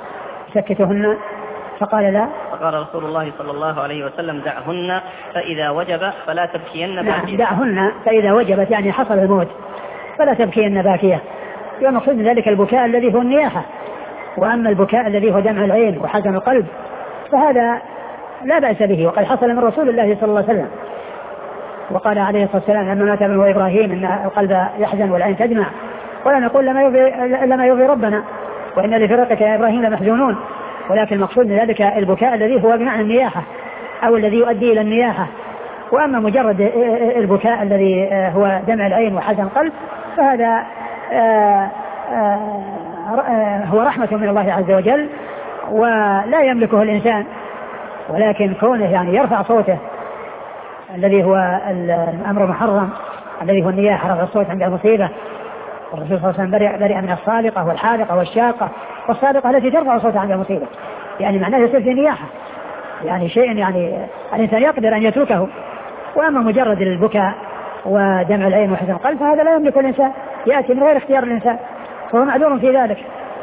فقال: لا. فقال رسول الله صلى الله عليه وسلم: دعهن فإذا وجب فلا تبكين باكية. دعهن فإذا وجبت يعني حصل الموت فلا تبكين باكية. ومقصود ذلك البكاء الذي هو النياحة، وأما البكاء الذي هو دمع العين وحزن القلب فهذا لا بأس به، وقد حصل من رسول الله صلى الله عليه وسلم. وقال عليه الصلاة والسلام لما مات ابنه إبراهيم إن القلب يحزن والعين تدمع، ولا نقول لما يرضي ربنا، وإن لفراقك يا إبراهيم لمحزونون. ولكن المقصود من ذلك البكاء الذي هو بمعنى النياحة أو الذي يؤدي إلى النياحة. وأما مجرد البكاء الذي هو دمع العين وحزن القلب فهذا هو رحمة من الله عز وجل ولا يملكه الإنسان، ولكن كونه يعني يرفع صوته الذي هو الأمر محرم، الذي هو النياحة رفع الصوت عند المصيبة. والرسول صلى الله عليه وسلم برئ من الصالقة والحالقة والشاقة، والصادقة التي ترفع صوتها عند المصيبة، يعني معناه يصير في نياحة، يعني شيء يعني الإنسان يقدر أن يتركه. وأما مجرد البكاء ودمع العين وحزن القلب فهذا لا يملك الإنسان، يأتي من غير اختيار الإنسان، فهو معذور في ذلك.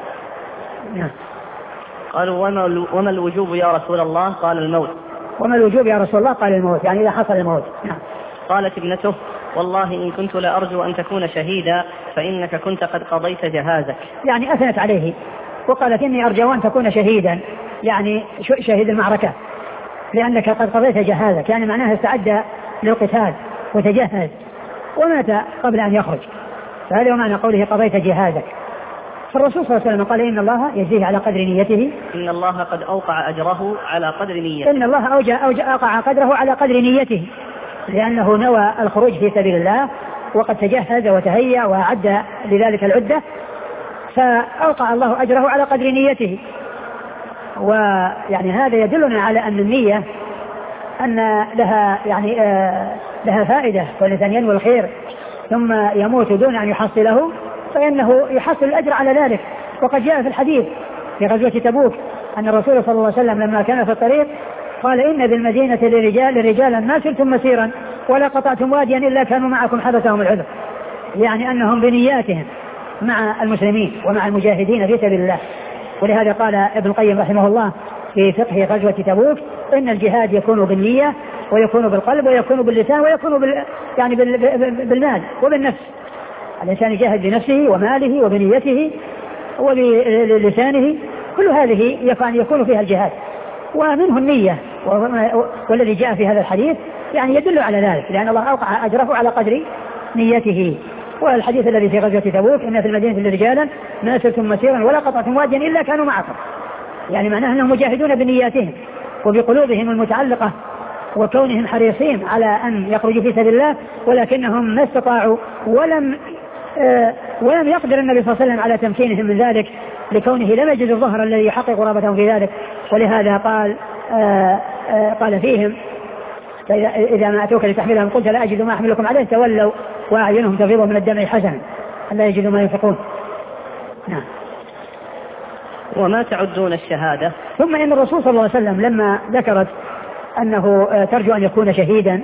قالوا: وما الوجوب يا رسول الله؟ قال: الموت. وما الوجوب يا رسول الله؟ قال: الموت، يعني إذا حصل الموت. قالت ابنته: والله إن كنت لأرجو أن تكون شهيدا فإنك كنت قد قضيت جهازك. يعني أثنت عليه وقالت إني أرجو أن تكون شهيدا، يعني شهيد المعركة، لأنك قد قضيت جهازك، يعني معناها استعد للقتال وتجهز ومات قبل أن يخرج، فهذا هو معنى قوله قضيت جهازك. فالرسول صلى الله عليه وسلم قال إن الله يجزيه على قدر نيته، إن الله قد أوقع أجره على قدر نيته، إن الله أوقع قدره على قدر نيته، لأنه نوى الخروج في سبيل الله وقد تجهز وتهيأ وأعد لذلك العدة، فأوقع الله أجره على قدر نيته. ويعني هذا يدلنا على أن النية أن لها يعني لها فائدة، والإنسان ينوي الخير ثم يموت دون أن يحصله فإنه يحصل الأجر على ذلك. وقد جاء في الحديث في غزوة تبوك أن الرسول صلى الله عليه وسلم لما كان في الطريق قال إن بالمدينة لرجالا ما سرتم مسيرا ولا قطعتم واديا إلا كانوا معكم حبسهم العذر، يعني أنهم بنياتهم مع المسلمين ومع المجاهدين في سبيل الله. ولهذا قال ابن القيم رحمه الله في فقه غزوة تبوك إن الجهاد يكون بالنية ويكون بالقلب ويكون باللسان ويكون يعني بالمال وبالنفس. الإنسان يجاهد بنفسه وماله وبنيته وبلسانه، كل هذه يكون فيها الجهاد ومنه النية، والذي جاء في هذا الحديث يعني يدل على ذلك، لأن الله أوقع أجره على قدر نيته. والحديث الذي في غزوة تبوك إن في المدينة رجالا ما سرتم مسيرا ولا قطعتم واديا إلا كانوا معكم، يعني معناه أنهم مجاهدون بنياتهم وبقلوبهم المتعلقة وكونهم حريصين على أن يخرجوا في سبيل الله، ولكنهم ما استطاعوا ولم يقدر النبي صلى الله عليه وسلم على تمكينهم من ذلك، لكونه لم يجد الظهر الذي يحقق رغبتهم في ذلك. ولهذا قال فيهم إذا ما أتوك لتحملهم قلت لا أجد ما أحملكم عليه تولوا وأعينهم تفيض من الدمع حزنا لا يجدوا ما ينفقون. نعم. وما تعدون الشهادة. ثم إن الرسول صلى الله عليه وسلم لما ذكرت أنه ترجو أن يكون شهيدا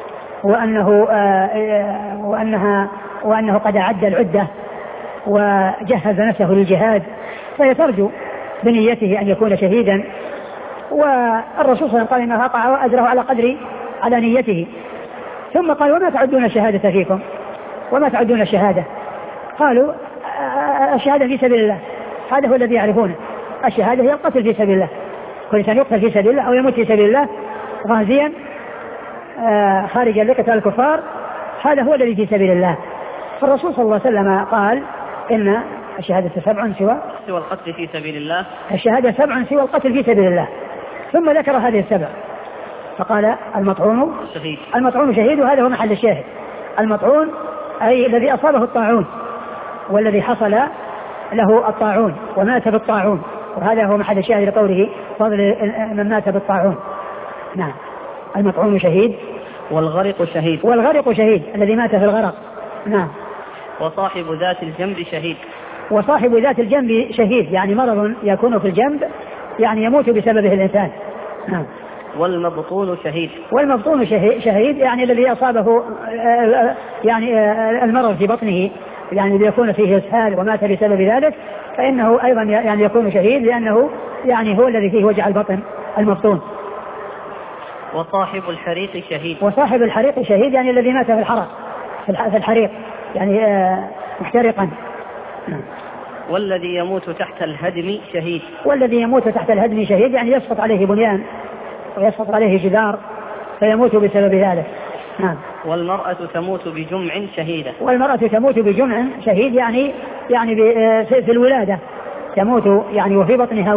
وأنه قد أعد العدة وجهز نفسه للجهاد، فهي ترجو بنيته أن يكون شهيدا. والرسول صلى الله عليه وسلم قال إنه أوقع أجره على نيته. ثم قال وما تعدون الشهادة فيكم، وما تعدون الشهادة؟ قالوا الشهادة في سبيل الله، هذا هو الذي يعرفونه. الشهادة هي القتل في سبيل الله، كل إنسان يقتل في سبيل الله أو يموت في سبيل الله غازيا خارجا لقتال الكفار، هذا هو الذي في سبيل الله. فالرسول صلى الله عليه وسلم قال إن الشهادة 7 سوى القتل في سبيل الله، الشهادة 7 سوى القتل في سبيل الله. ثم ذكر هذه 7 فقال المطعون شهيد، وهذا هو محل الشاهد. المطعون أي الذي أصابه الطاعون، والذي حصل له الطاعون ومات بالطاعون، وهذا هو محل الشاهد لقوله فضل من مات بالطاعون. نعم. المطعون شهيد، والغرق شهيد الذي مات في الغرق. نعم. وصاحب ذات الجنب شهيد، وصاحب ذات الجنب شهيد، يعني مرض يكون في الجنب يعني يموت بسببه الإنسان. نعم. والمبطون شهيد يعني الذي أصابه يعني المرض في بطنه، يعني يكون فيه إسهال ومات بسبب ذلك، فإنه أيضا يعني يكون شهيد، لأنه يعني هو الذي فيه وجع البطن المبطون. وصاحب الحريق شهيد يعني الذي مات في الحريق يعني محترقا. والذي يموت تحت الهدم شهيد يعني يسقط عليه بنيان ويسقط عليه جدار فيموت بسبب ذلك. نعم. والمرأة تموت بجمع شهيد يعني في الولادة تموت، يعني وفي بطنها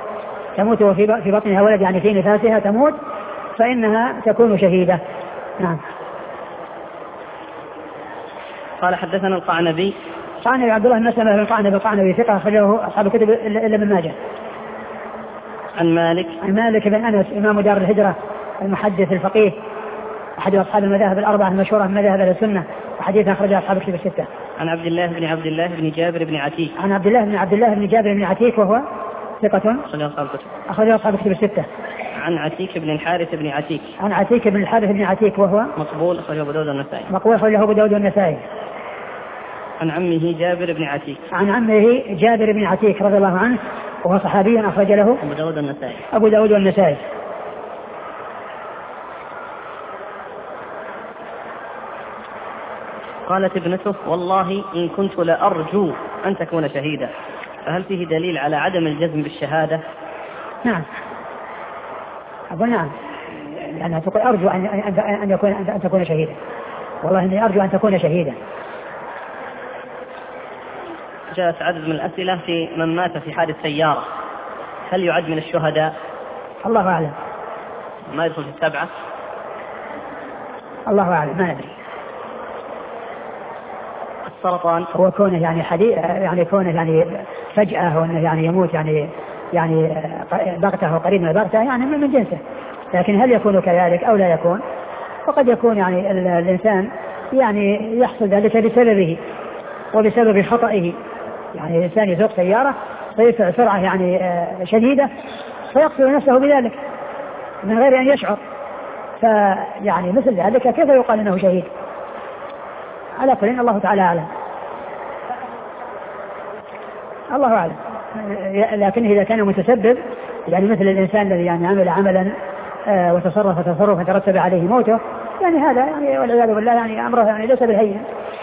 ولد، يعني في نفاسها تموت، فإنها تكون شهيدة. نعم. قال حدثنا القعنبي عبد الله بن مسلمة بن القعنبي ثقة أخرجه أصحاب الكتب إلا ابن ماجه. عن مالك بن أنس إمام دار الهجرة المحدث الفقيه أحد أصحاب المذاهب الأربعة المشهورة من مذاهب أهل السنة، وحديث أخرجه أصحاب الكتب 6. عن عبد الله بن جابر بن عتيك وهو ثقة أخرجه أصحاب الكتب 6. عن عتيك بن الحارث بن عتيك وهو مقبول أخرجه أبو داود والنسائي. عن عمه جابر بن عتيك رضي الله عنه، وهو صحابي أخرج له أبو داود والنسائي. قالت ابنته: والله إن كنت لأرجو أن تكون شهيدا. فهل فيه دليل على عدم الجزم بالشهادة؟ نعم، أقول نعم، لأنها تقول أرجو أن تكون شهيدا، والله إني أرجو أن تكون شهيدا. جاءت عدد من الأسئلة في من مات في حادث سيارة، هل يعد من الشهداء؟ الله أعلم. ما يدخل في السبعة؟ الله أعلم، ما ندري. السرطان هو كونه يعني حديث، يعني كونه يعني فجأة، وأنه يعني يموت يعني بغتة وقريب من البغتة، يعني من جنسه. لكن هل يكون كذلك أو لا يكون؟ وقد يكون يعني الإنسان يعني يحصل ذلك بسببه وبسبب خطئه. يعني الإنسان يسوق سيارة فيسرع سرعة يعني شديدة فيقتل نفسه بذلك من غير أن يشعر، فيعني مثل ذلك كيف يقال أنه شهيد؟ على كل الله تعالى أعلم، الله أعلم. لكن إذا كان متسبب، يعني مثل الإنسان الذي يعني عمل عملا وتصرف تصرفا ترتب عليه موته، يعني هذا يعني والعياذ بالله يعني أمره يعني ليس بالهين.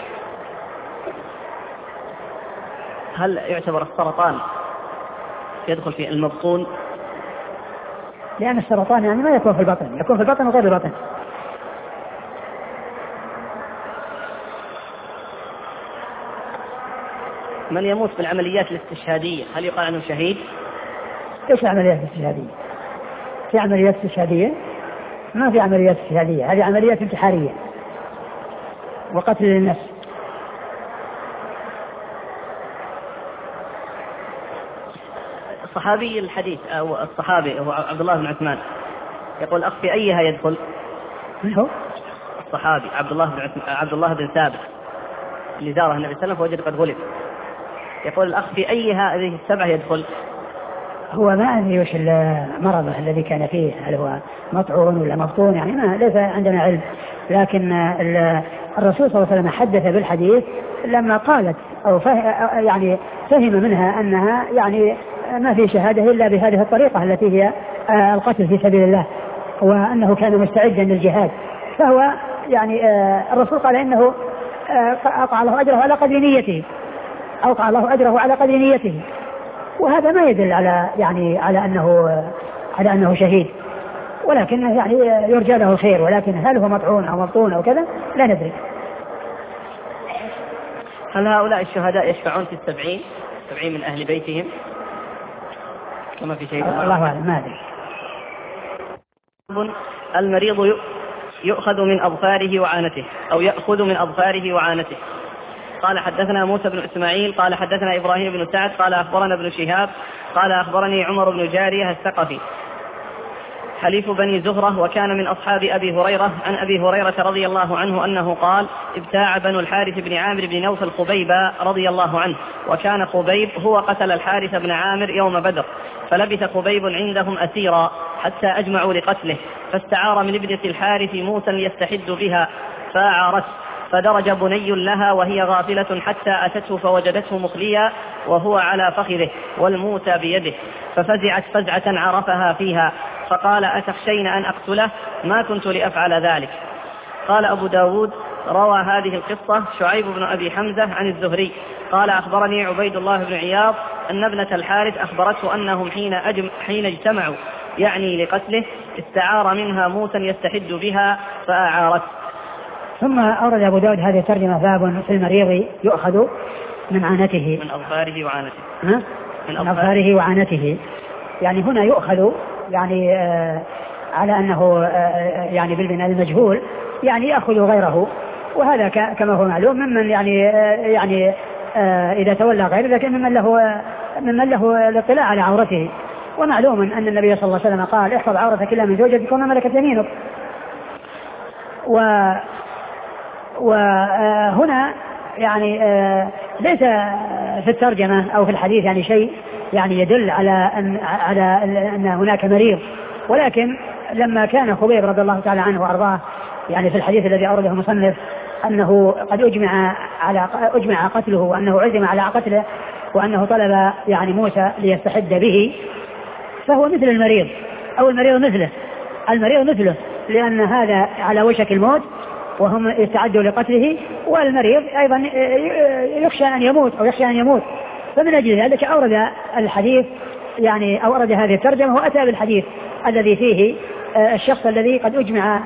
هل يعتبر السرطان يدخل في المبطون؟ لأن السرطان يعني ما يكون في البطن، يكون في البطن وغير البطن. من يموت بالعمليات الاستشهادية هل يقال عنه شهيد؟ ايش العمليات الاستشهادية؟ في عمليات استشهادية؟ ما في عمليات استشهادية، هذه عمليات انتحارية وقتل للنفس. صحابي الحديث أو الصحابي هو عبد الله بن عثمان يقول: أخ في أيها يدخل؟ من هو؟ الصحابي عبد الله بن ثابت اللي زاره النبي صلى الله عليه وسلم فوجد قد غلب، يقول: الأخ في أيها هذه السبعة يدخل؟ هو ما أدري وش المرض الذي كان فيه، هل هو مطعون ولا مبطون، يعني ما ليس عندنا علم. لكن الرسول صلى الله عليه وسلم حدث بالحديث لما قالت أو يعني فهم منها أنها يعني ما في شهادة إلا بهذه الطريقة التي هي القتل في سبيل الله، وأنه كان مستعدا للجهاد. فهو يعني الرسول قال إنه أوقع الله أجره على قدر نيته، أوقع الله أجره على قدر نيته، وهذا ما يدل على يعني على أنه شهيد، ولكن يعني يرجى له الخير. ولكن هل هو مطعون أو مبطون أو كذا لا ندري. هل هؤلاء الشهداء يشفعون في 70 من أهل بيتهم كما في شيء؟ الله أعلم، ما أدري. المريض يؤخذ من أظفاره وعانته أو يأخذ من أظفاره وعانته. قال: حدثنا موسى بن إسماعيل قال حدثنا إبراهيم بن سعد قال أخبرنا ابن شهاب قال أخبرني عمر بن جارية الثقفي حليف بني زهرة، وكان من أصحاب أبي هريرة، عن أبي هريرة رضي الله عنه أنه قال: ابتاع بنو الحارث بن عامر بن نوفل خبيبا رضي الله عنه، وكان خبيب هو قتل الحارث بن عامر يوم بدر، فلبث خبيب عندهم أسيرا حتى أجمعوا لقتله، فاستعار من ابنة الحارث موسى ليستحد بها فأعارته، فدرج بني لها وهي غافلة حتى أتته فوجدته مخليا وهو على فخذه والموسى بيده، ففزعت فزعة عرفها فيها، فقال: أتخشين أن أقتله؟ ما كنت لأفعل ذلك. قال أبو داود: روى هذه القصة شعيب بن أبي حمزة عن الزهري قال: أخبرني عبيد الله بن عياض أن ابنة الحارث أخبرته أنهم حين اجتمعوا يعني لقتله استعار منها موسى يستحد بها فأعارته. ثم أورد أبو داود هذه الترجمة: باب في المريض يؤخذ من عانته، من أظفاره وعانته. من أظفاره وعانته، يعني هنا يؤخذ يعني على أنه يعني بالبناء المجهول، يعني يأخذ غيره، وهذا كما هو معلوم ممن يعني إذا تولى غيره، لكن ممن له الاطلاع على عورته. ومعلوم أن النبي صلى الله عليه وسلم قال: احفظ عورتك إلا من زوجتك وما ملكت يمينك. وهنا يعني ليس في الترجمة أو في الحديث يعني شيء يعني يدل على أن هناك مريض، ولكن لما كان خبيب رضي الله تعالى عنه وأرضاه يعني في الحديث الذي أورده المصنف أنه قد أجمع قتله وأنه عزم على قتله وأنه طلب يعني موسى ليستحد به، فهو مثل المريض أو المريض مثله، المريض مثله، لأن هذا على وشك الموت وهم يستعدوا لقتله، والمريض أيضا يخشى أن يموت أو يخشى أن يموت. فمن أجل ذلك أورد الحديث يعني أورد هذه الترجمة، وأتى بالحديث الذي فيه الشخص الذي قد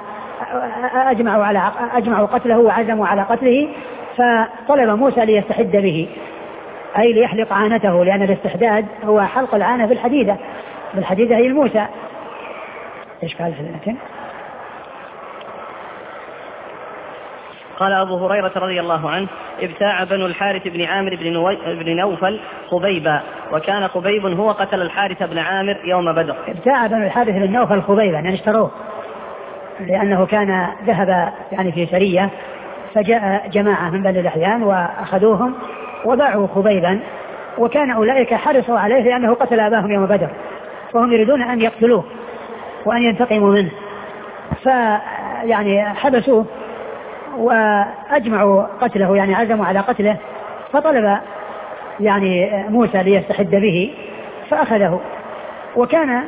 أجمعوا قتله وعزموا على قتله، فطلب موسى ليستحد به، أي ليحلق عانته، لأن الاستحداد هو حلق العانة بالحديدة هي الموسى. إيش قال في الأكل؟ قال أبو هريرة رضي الله عنه: ابتاع بنو الحارث بن عامر بن نوفل خبيبا، وكان خبيب هو قتل الحارث بن عامر يوم بدر. ابتاع بنو الحارث بن نوفل خبيبا يعني اشتروه، لأنه كان ذهب يعني في سرية، فجاء جماعة من بني الأحيان وأخذوهم وباعوا خبيبا، وكان أولئك حرصوا عليه لأنه قتل أباهم يوم بدر، وهم يريدون أن يقتلوه وأن ينتقموا منه، فيعني حبسوه وأجمعوا قتله، يعني عزموا على قتله. فطلب يعني موسى ليستحد به فأخذه. وكان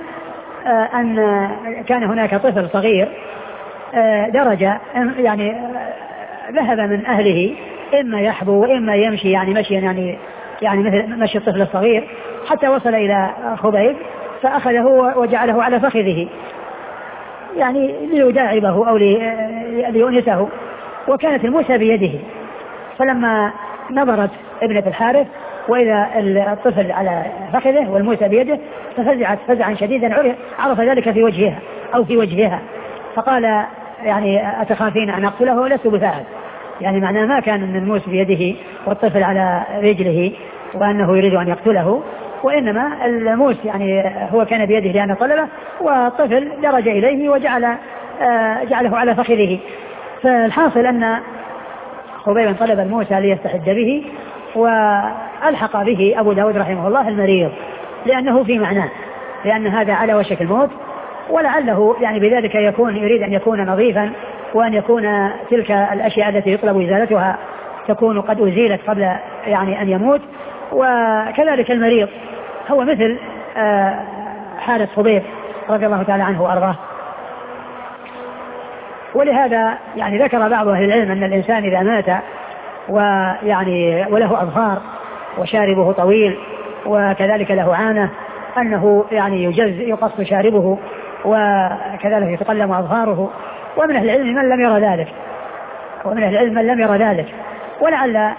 كان هناك طفل صغير درج يعني ذهب من أهله إما يحبو وإما يمشي يعني مشيا يعني مثل مشي الطفل الصغير، حتى وصل إلى خبيب فأخذه وجعله على فخذه يعني ليداعبه أو ليؤنسه، وكانت الموسى بيده. فلما نظرت ابنة الحارث وإذا الطفل على فخذه والموسى بيده ففزعت فزعا شديدا، عرف ذلك في وجهها أو في وجهها، فقال يعني أتخافين أن أقتله؟ لست بفاعل، يعني معناه ما كان أن الموس بيده والطفل على رجله وأنه يريد أن يقتله، وإنما الموس يعني هو كان بيده لأنه طلبه، والطفل درج إليه جعله على فخذه. فالحاصل أن خبيبا طلب الموسى ليستحد به، وألحق به أبو داود رحمه الله المريض لأنه في معناه، لأن هذا على وشك الموت، ولعله يعني بذلك يريد أن يكون نظيفا، وأن يكون تلك الأشياء التي يطلب إزالتها تكون قد أزيلت قبل يعني أن يموت. وكذلك المريض هو مثل حارث خبيب رضي الله تعالى عنه وأرضاه. ولهذا يعني ذكر بعض أهل العلم أن الإنسان إذا مات ويعني وله أظفار وشاربه طويل وكذلك له عانة أنه يعني يقص شاربه وكذلك يتقلم أظفاره، ومن أهل العلم من لم يرى ذلك، ولعل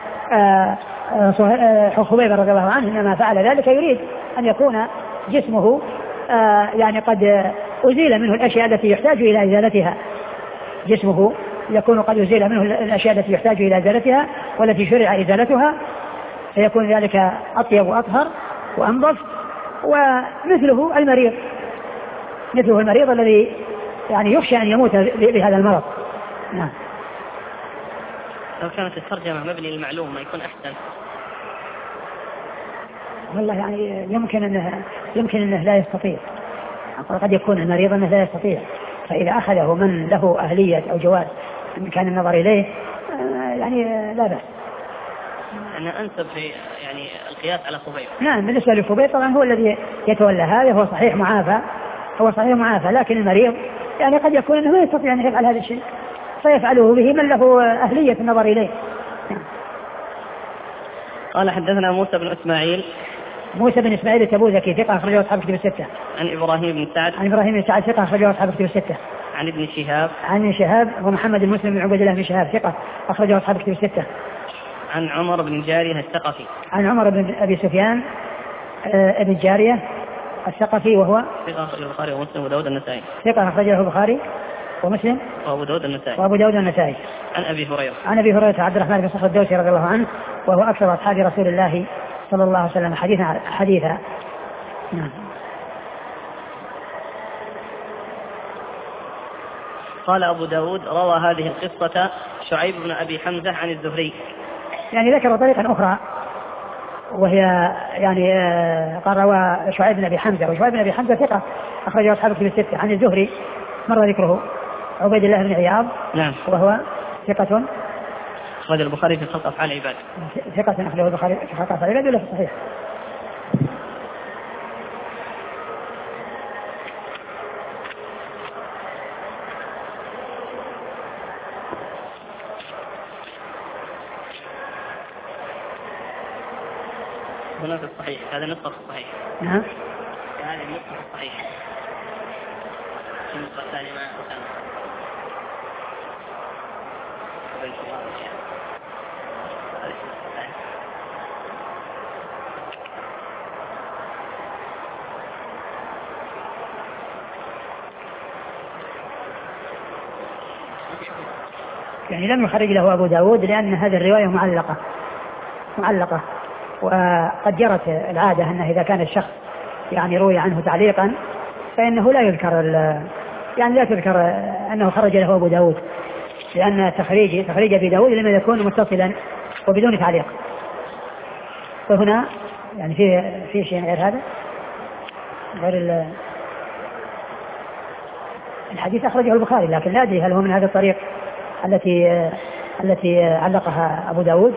خبيب رضي الله عنه إنما فعل ذلك يريد أن يكون جسمه يعني قد أزيل منه الأشياء التي يحتاج إلى إزالتها، جسمه يكون قد أزيل منه الأشياء التي يحتاج إلى إزالتها والتي شرع إزالتها، فيكون ذلك أطيب وأطهر وأنظف. ومثله المريض الذي يعني يخشى أن يموت بهذا المرض. نعم. لو كانت الترجمة مبني للمعلوم ما يكون أحسن. والله يعني يمكن أنه لا يستطيع، قد يكون المريض أنه لا يستطيع، فإذا أخذه من له أهلية أو جواز كان النظر إليه يعني لا بأس. أنا أنسب في يعني القياس على خبيب. نعم بالنسبة لخبيب طبعا هو الذي يتولى هذا، هو صحيح معافى، لكن المريض يعني قد يكون أنه ما يستطيع أن يفعل هذا الشيء فيفعله به من له أهلية النظر إليه. قال حدثنا موسى بن إسماعيل التبوذكي ثقة أخرجه أصحاب الكتب الستة. عن إبراهيم بن سعد ثقة أخرجه أصحاب الكتب الستة. عن ابن شهاب ومحمد المسلم بن عبد الله بن شهاب ثقة أخرجه أصحاب الكتب الستة. عن عمر بن جارية الثقفي. عن عمر بن أبي سفيان ابن جارية الثقفي وهو ثقة أخرجه البخاري ومسلم وداود النسائي. ثقة أخرجه البخاري ومسلم وأبو داود النسائي. عن أبي هريرة عبد الرحمن بن صخر الدوسي رضي الله عنه وهو أكثر أصحاب رسول الله صلى الله عليه وسلم حديثا. نعم. قال أبو داود روى هذه القصة شعيب بن أبي حمزة عن الزهري، يعني ذكر طريقا أخرى وهي يعني قال روى شعيب بن أبي حمزة، وشعيب بن أبي حمزة ثقة أخرجه أصحاب الكتب الستة. عن الزهري مر ذكره عبيد الله بن عياض. نعم. وهو ثقة أخرج البخاري في خلق أفعال العباد. ثقة أخرجه البخاري في خلق أفعال العباد ولا في الصحيح؟ هنا في الصحيح، هذا النسخة في الصحيح. نعم. هذه النسخة في الصحيح. النسخة الثانية ما أسأل. يعني لم يخرج له أبو داود لأن هذه الرواية معلقة، وقد جرت العادة أنه إذا كان الشخص يعني روي عنه تعليقا فإنه لا يذكر أنه خرج له أبو داود، لأن تخريج أبي داود لما يكون متصلا وبدون تعليق. فهنا يعني في شيء غير هذا، غير الحديث أخرجه البخاري، لكن لا أدري هل هو من هذا الطريق التي علقها أبو داود.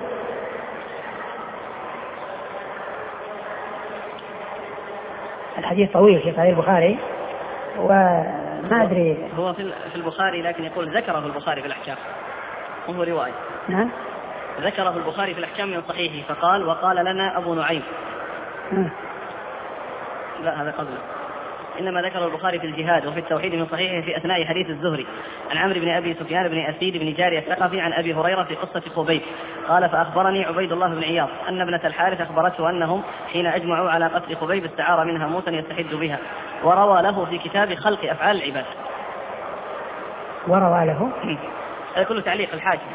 الحديث طويل في صحيح البخاري وما أدري. هو في البخاري، لكن يقول ذكره البخاري في الأحكام وهو رواية. نعم. ذكره البخاري في الأحكام من صحيحه فقال وقال لنا أبو نعيم. لا هذا قبله. إنما ذكر البخاري في الجهاد وفي التوحيد من صحيحه في أثناء حديث الزهري عن عمرو بن أبي سفيان بن أسيد بن جارية الثقفي عن أبي هريرة في قصة خبيب قال فأخبرني عبيد الله بن عياض أن ابنة الحارث أخبرته أنهم حين أجمعوا على قتل خبيب استعار منها موسى يستحد بها، وروى له في كتاب خلق أفعال العباد. وروى له هذا كله تعليق الحاكم.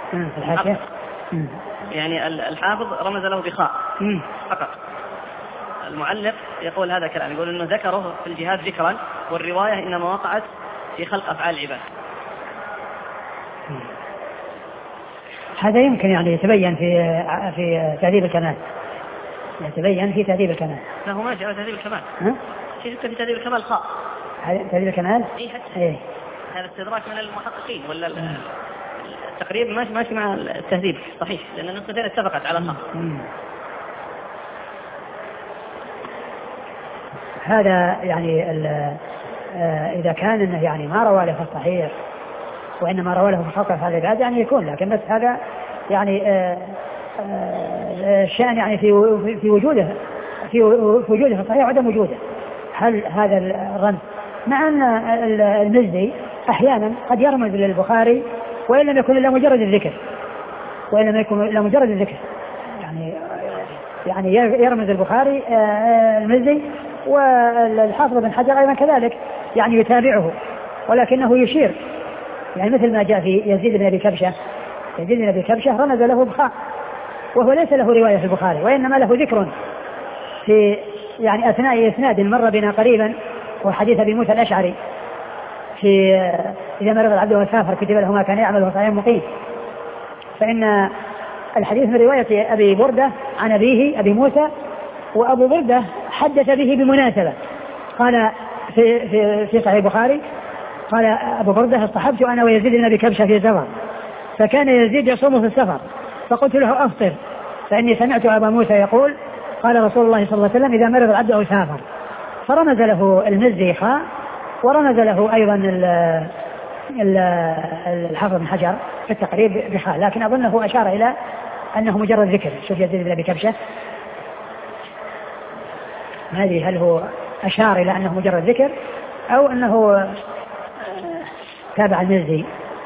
يعني الحافظ رمز له بخاء فقط. المعلق يقول هذا كلام، يقول انه ذكره في الجهاد ذكرا، والرواية انما وقعت في خلق افعال العباد. هذا يمكن يعني يتبين في تهذيب الكمال، يتبين في تهذيب الكمال. لا هو ماشي على تهذيب الكمال. في تهذيب الكمال خاء. تهذيب الكمال؟ اي حتى هذا استدراك من المحققين، ولا التقريب ماشي مع التهذيب صحيح، لان النسختين اتفقت على خاء. هذا يعني إذا كان إنه يعني ما روى له في الصحيح وإنما روى له في خلق أفعال العباد يعني يكون، لكن بس هذا يعني الشأن يعني في وجوده في الصحيح وعدم وجوده. هل هذا الرمز مع أن المزي أحيانا قد يرمز للبخاري وإن لم يكن إلا مجرد الذكر، يعني يرمز البخاري المزي، والحافظ بن حجر أيضا كذلك يعني يتابعه، ولكنه يشير، يعني مثل ما جاء في يزيد بن أبي كبشة رمز له بخاء، وهو ليس له رواية في البخاري، وإنما له ذكر في يعني أثناء إسناد مر بنا قريبا، وحديث أبي موسى الأشعري في إذا مرض العبد وسافر كتب له ما كان يعمل وهو صحيح مقيم. فإن الحديث من رواية أبي بردة عن أبيه أبي موسى، وأبو بردة حدث به بمناسبة، قال في صحيح البخاري قال أبو بردة اصطحبت أنا ويزيد بن أبي كبشة في سفر، فكان يزيد يصوم في السفر، فقلت له أفطر فإني سمعت أبا موسى يقول قال رسول الله صلى الله عليه وسلم إذا مرض العبد أو سافر، فرمز له المزي خاء، ورمز له أيضا الحافظ بن حجر في التقريب بخاء، لكن أظنه أشار إلى أنه مجرد ذكر. شوف يزيد بن أبي كبشة، ما أدري هل هو أشار إلى أنه مجرد ذكر أو أنه تابع المزي.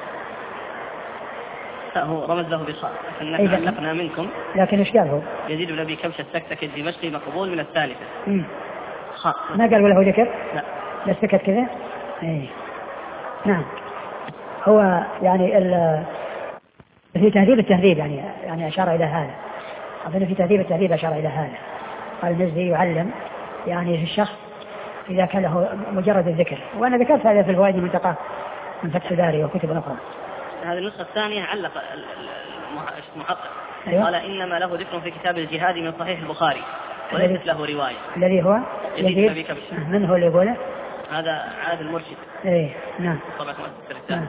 هو رمز له بخاء، لكن علقنا منكم. لكن إيش قال هو؟ يزيد بن أبي كبشة السكتك الدمشقي مقبول من الثالثة. خاء. ما قال وله ذكر؟ لا. بس سكت كذا. نعم. هو يعني في تهذيب التهذيب يعني أشار إلى هذا. أظن في تهذيب التهذيب أشار إلى هذا. قال المزي يعلم يعني في الشخص إذا كان له مجرد الذكر، وأنا ذكرت هذا في الفوائد المنتقاه من فتح الباري وكتب أخرى. هذه النسخة الثانية علق المحقق. أيوة. قال إنما له ذكر في كتاب الجهاد من صحيح البخاري وليست له رواية. الذي هو يزيد بن أبي كبشة. من هو اللي يقوله؟ هذا عاد المرشد. نعم. طبعا نعم.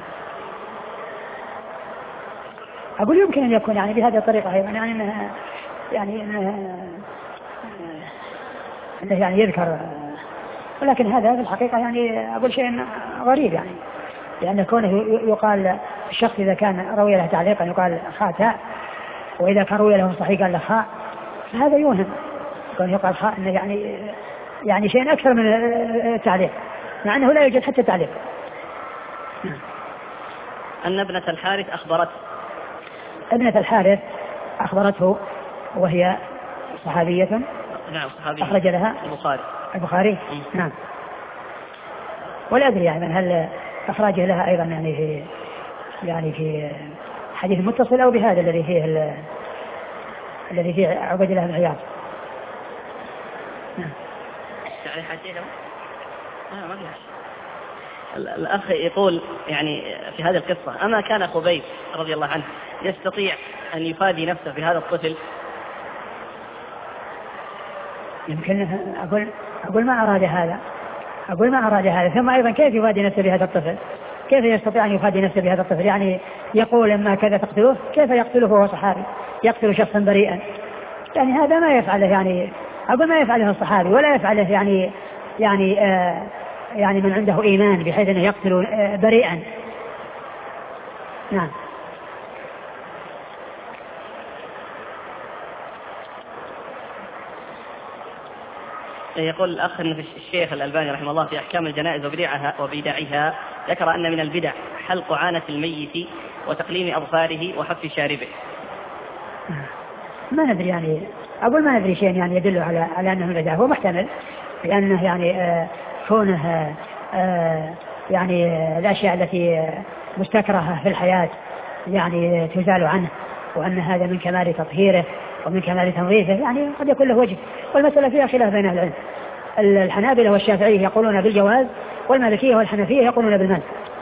أقول يمكن أن يكون يعني بهذه الطريقة أيضا يعني أنه يعني يذكر، ولكن هذا في الحقيقة يعني أقول شيء غريب، يعني لأن كونه يقال الشخص إذا كان روي له تعليقا يقال خاء تاء، وإذا كان روي له صحيح قال له خاء، فهذا يوهم كون يقع الخاء إنه يعني شيء أكثر من التعليق، مع أنه لا يوجد حتى تعليق. أن ابنة الحارث أخبرته. ابنة الحارث أخبرته وهي صحابية. نعم صحابية. أخرج لها البخاري. نعم. ولا أدري يعني هل أخرجه لها أيضا يعني في حديث متصل أو بهذا الذي فيه عبد الله بن عياض. يعني حاجة ما فيها. الأخ يقول يعني في هذه القصة: أما كان خبيب رضي الله عنه يستطيع أن يفادي نفسه بهذا الطفل؟ يمكن أقول ما أراد هذا. ثم أيضا كيف يفادي نفسه بهذا الطفل؟ كيف يستطيع أن يفادي نفسه بهذا الطفل؟ يعني يقول إما كذا تقتلوه، كيف يقتله وهو صحابي؟ يقتل شخصا بريئا، يعني هذا ما يفعله، يعني أقول ما يفعله الصحابي ولا يفعله يعني من عنده إيمان بحيث أنه يقتل بريئا. نعم. يقول الأخ أن الشيخ الألباني رحمه الله في أحكام الجنائز وبدعها ذكر أن من البدع حلق عانة الميت وتقليم أظفاره وحف شاربه. ما ندري، يعني أقول ما ندري شيء يعني يدل على أنه بدعة. هو محتمل لأنه يعني كونه يعني الأشياء التي مستكرهة في الحياة يعني تزال عنه، وأن هذا من كمال تطهيره ومن كمال تنظيفه، يعني قد يكون له وجه. والمسألة فيها خلاف بين أهل العلم. الحنابلة والشافعية يقولون بالجواز، والمالكية والحنفية يقولون بالمنع.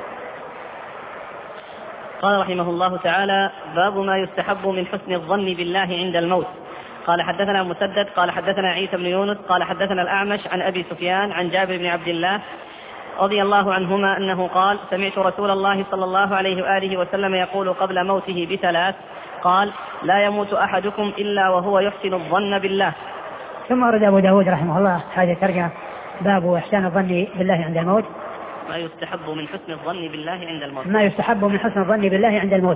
قال رحمه الله تعالى: باب ما يستحب من حسن الظن بالله عند الموت. قال حدثنا مسدد قال حدثنا عيسى بن يونس قال حدثنا الأعمش عن أبي سفيان عن جابر بن عبد الله رضي الله عنهما أنه قال: سمعت رسول الله صلى الله عليه وآله وسلم يقول قبل موته بثلاث، قال: لا يموت أحدكم إلا وهو يحسن الظن بالله. ثم ورد أبو داود رحمه الله هذه الترجمة: باب إحسان الظن بالله عند الموت. ما يستحب من حسن الظن بالله عند الموت. ما يستحب من حسن الظن بالله عند الموت.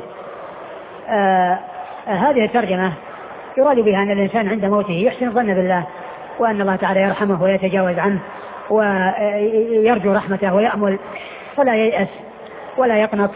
هذه الترجمة يراد بها أن الإنسان عند موته يحسن الظن بالله، وأن الله تعالى يرحمه ويتجاوز عنه ويرجو رحمته ويأمل، فلا ييأس ولا يقنط،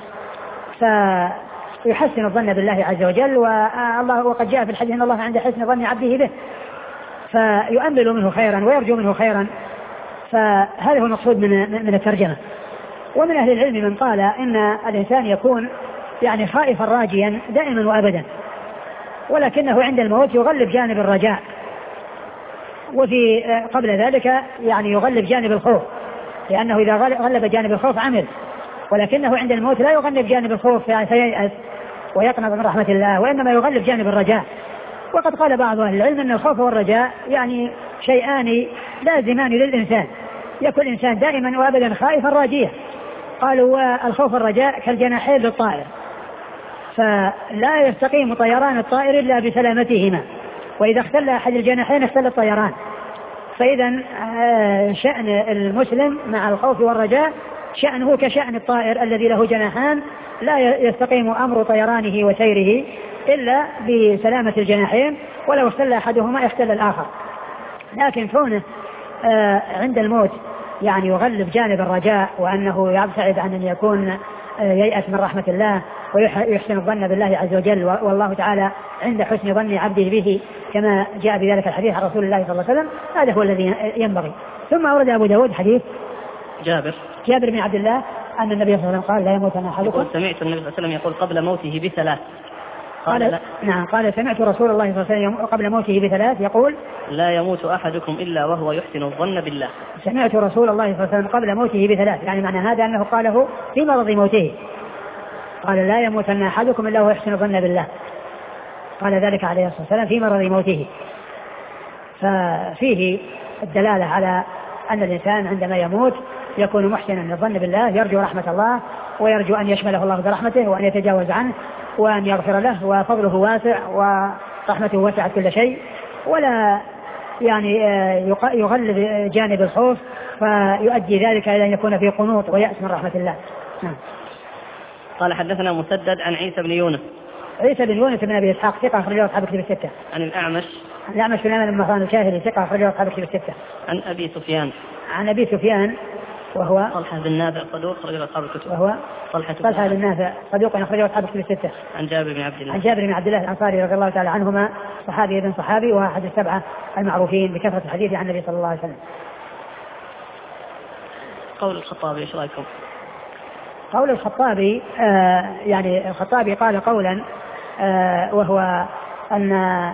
فيحسن الظن بالله عز وجل. والله وقد جاء في الحديث أن الله عند حسن ظن عبده به، فيؤمل منه خيرا ويرجو منه خيرا. فهذا هو المقصود من الترجمة. ومن أهل العلم من قال إن الإنسان يكون يعني خائفا راجيا دائما وأبدا، ولكنه عند الموت يغلب جانب الرجاء، وفي قبل ذلك يعني يغلب جانب الخوف، لأنه إذا غلب جانب الخوف عمل، ولكنه عند الموت لا يغلب جانب الخوف يعني فييأس ويقنط من رحمة الله، وإنما يغلب جانب الرجاء. وقد قال بعض أهل العلم أن الخوف والرجاء يعني شيئان لازمان للإنسان، يكون الإنسان دائما وأبدا خائفا راجيا. قالوا: والخوف والرجاء كالجناحين للطائر، فلا يستقيم طيران الطائر إلا بسلامتهما، وإذا اختل أحد الجناحين اختل الطيران. فإذا شأن المسلم مع الخوف والرجاء شأنه كشأن الطائر الذي له جناحان، لا يستقيم أمر طيرانه وسيره إلا بسلامة الجناحين، ولو اختل أحدهما اختل الآخر. لكن كونه عند الموت يعني يغلب جانب الرجاء، وأنه يبتعد عن أن يكون ييأس من رحمة الله، ويحسن الظن بالله عز وجل، والله تعالى عند حسن ظن عبده به كما جاء بذلك الحديث عن رسول الله صلى الله عليه وسلم. هذا هو الذي ينبغي. ثم أورد أبو داود حديث جابر بن عبد الله أن النبي صلى الله عليه وسلم قال: لا يموتن أحدكم. سمعت النبي صلى الله عليه وسلم يقول قبل موته بثلاث. قال سمعت رسول الله صلى الله عليه وسلم قبل موته بثلاث يقول: لا يموت أحدكم إلا وهو يحسن الظن بالله. سمعت رسول الله صلى الله عليه وسلم قبل موته بثلاث، يعني معنى هذا أنه قاله في مرض موته. قال: لا يموتن أحدكم إلا وهو يحسن الظن بالله. قال ذلك عليه الصلاة والسلام في مرض موته. ففيه الدلالة على أن الإنسان عندما يموت يكون محسنا الظن بالله، يرجو رحمة الله، ويرجو أن يشمله الله برحمته، وأن يتجاوز عنه، وأن يغفر له، وفضله واسع ورحمته وسعت كل شيء، ولا يعني يغلب جانب الخوف فيؤدي ذلك إلى أن يكون في قنوط ويأس من رحمة الله. قال حدثنا مسدد عن عيسى بن يونس عيسى بن يونس بن أبي إسحاق ثقة أخرجه أصحاب الكتب الستة. عن الأعمش سليمان بن مهران الكاهلي ثقة أخرجه أصحاب الكتب الستة. عن أبي سفيان وهو طلحة بن نافع صدوق أخرجه أصحاب الكتب. وهو طلحة بن نافع صدوق أخرجه أصحاب الكتب الستة. عن جابر بن عبد الله الأنصاري رضي الله تعالى عنهما، صحابي ابن صحابي وأحد السبعة المعروفين بكثرة الحديث عن النبي صلى الله عليه وسلم. قول الخطابي ايش رايكم؟ قول الخطابي يعني الخطابي قال قولا وهو ان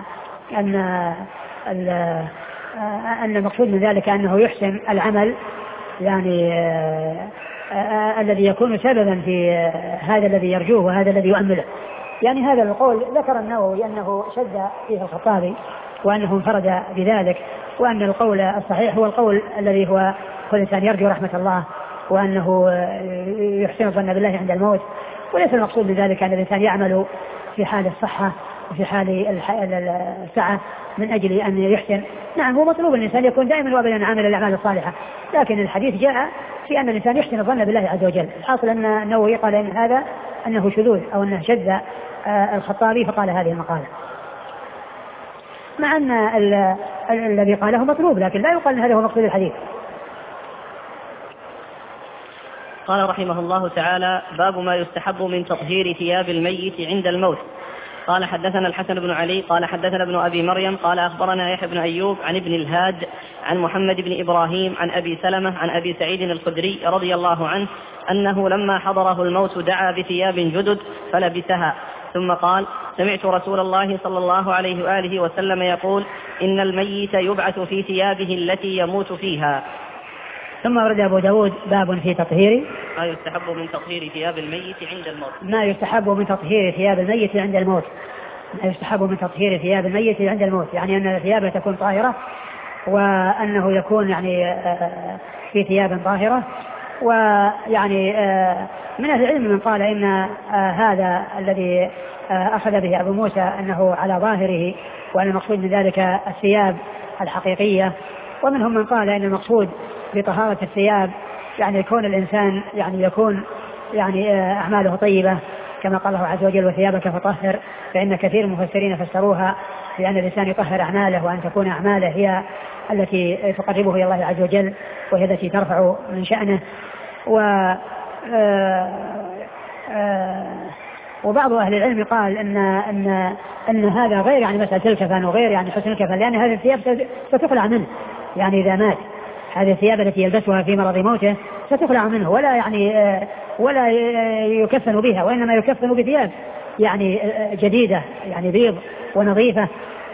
المقصود من ذلك انه يحسن العمل، يعني الذي يكون سببا في هذا الذي يرجوه وهذا الذي يؤمله. يعني هذا القول ذكر النووي انه شد فيه الخطابي وانه انفرد بذلك، وان القول الصحيح هو القول الذي هو كل إنسان يرجو رحمة الله وأنه يحسن الظن بالله عند الموت، وليس المقصود بذلك أن الإنسان يعمل في حال الصحة وفي حال السعة من أجل أن يحسن. نعم، هو مطلوب الإنسان يكون دائما وابدا عامل الأعمال الصالحة، لكن الحديث جاء في أن الإنسان يحسن الظن بالله عز وجل. الحاصل أن النووي قال إن هذا أنه شذوذ أو أنه شذ الخطابي فقال هذه المقالة، مع أن الذي قاله مطلوب، لكن لا يقال أن هذا هو مقصود الحديث. قال رحمه الله تعالى: باب ما يستحب من تطهير ثياب الميت عند الموت. قال حدثنا الحسن بن علي قال حدثنا ابن أبي مريم قال أخبرنا يحيى بن أيوب عن ابن الهاد عن محمد بن إبراهيم عن أبي سلمة عن أبي سعيد الخدري رضي الله عنه أنه لما حضره الموت دعا بثياب جدد فلبسها، ثم قال: سمعت رسول الله صلى الله عليه وآله وسلم يقول: إن الميت يبعث في ثيابه التي يموت فيها. ثم ورد أبو داود باب في تطهير ما يستحب من تطهير ثياب الميت عند الموت. ما يستحب من تطهير ثياب الميت عند الموت. ما يستحب من تطهير ثياب الميت عند الموت، يعني أن الثياب تكون طاهرة، وأنه يكون يعني في ثياب طاهرة. ويعني من أهل العلم من قال إن هذا الذي أخذ به أبو موسى أنه على ظاهره، وأن المقصود من ذلك الثياب الحقيقية. ومنهم من قال إن المقصود بطهارة الثياب يعني يكون الإنسان يعني يكون يعني أعماله طيبة، كما قال الله عز وجل: وثيابك فطهر. فإن كثير من المفسرين فسروها بأن الإنسان يطهر أعماله، وأن تكون أعماله هي التي تقربه إلى الله عز وجل، وهي التي ترفع من شأنه. وبعض أهل العلم قال أن هذا غير يعني مسألة الكفن وغير يعني حسن الكفن، لأن هذه الثياب ستخلع منه، يعني إذا مات هذه الثياب التي يلبسها في مرض موته ستخلع منه، ولا يكفن بها، وإنما يكفن بثياب يعني جديدة يعني بيض ونظيفة.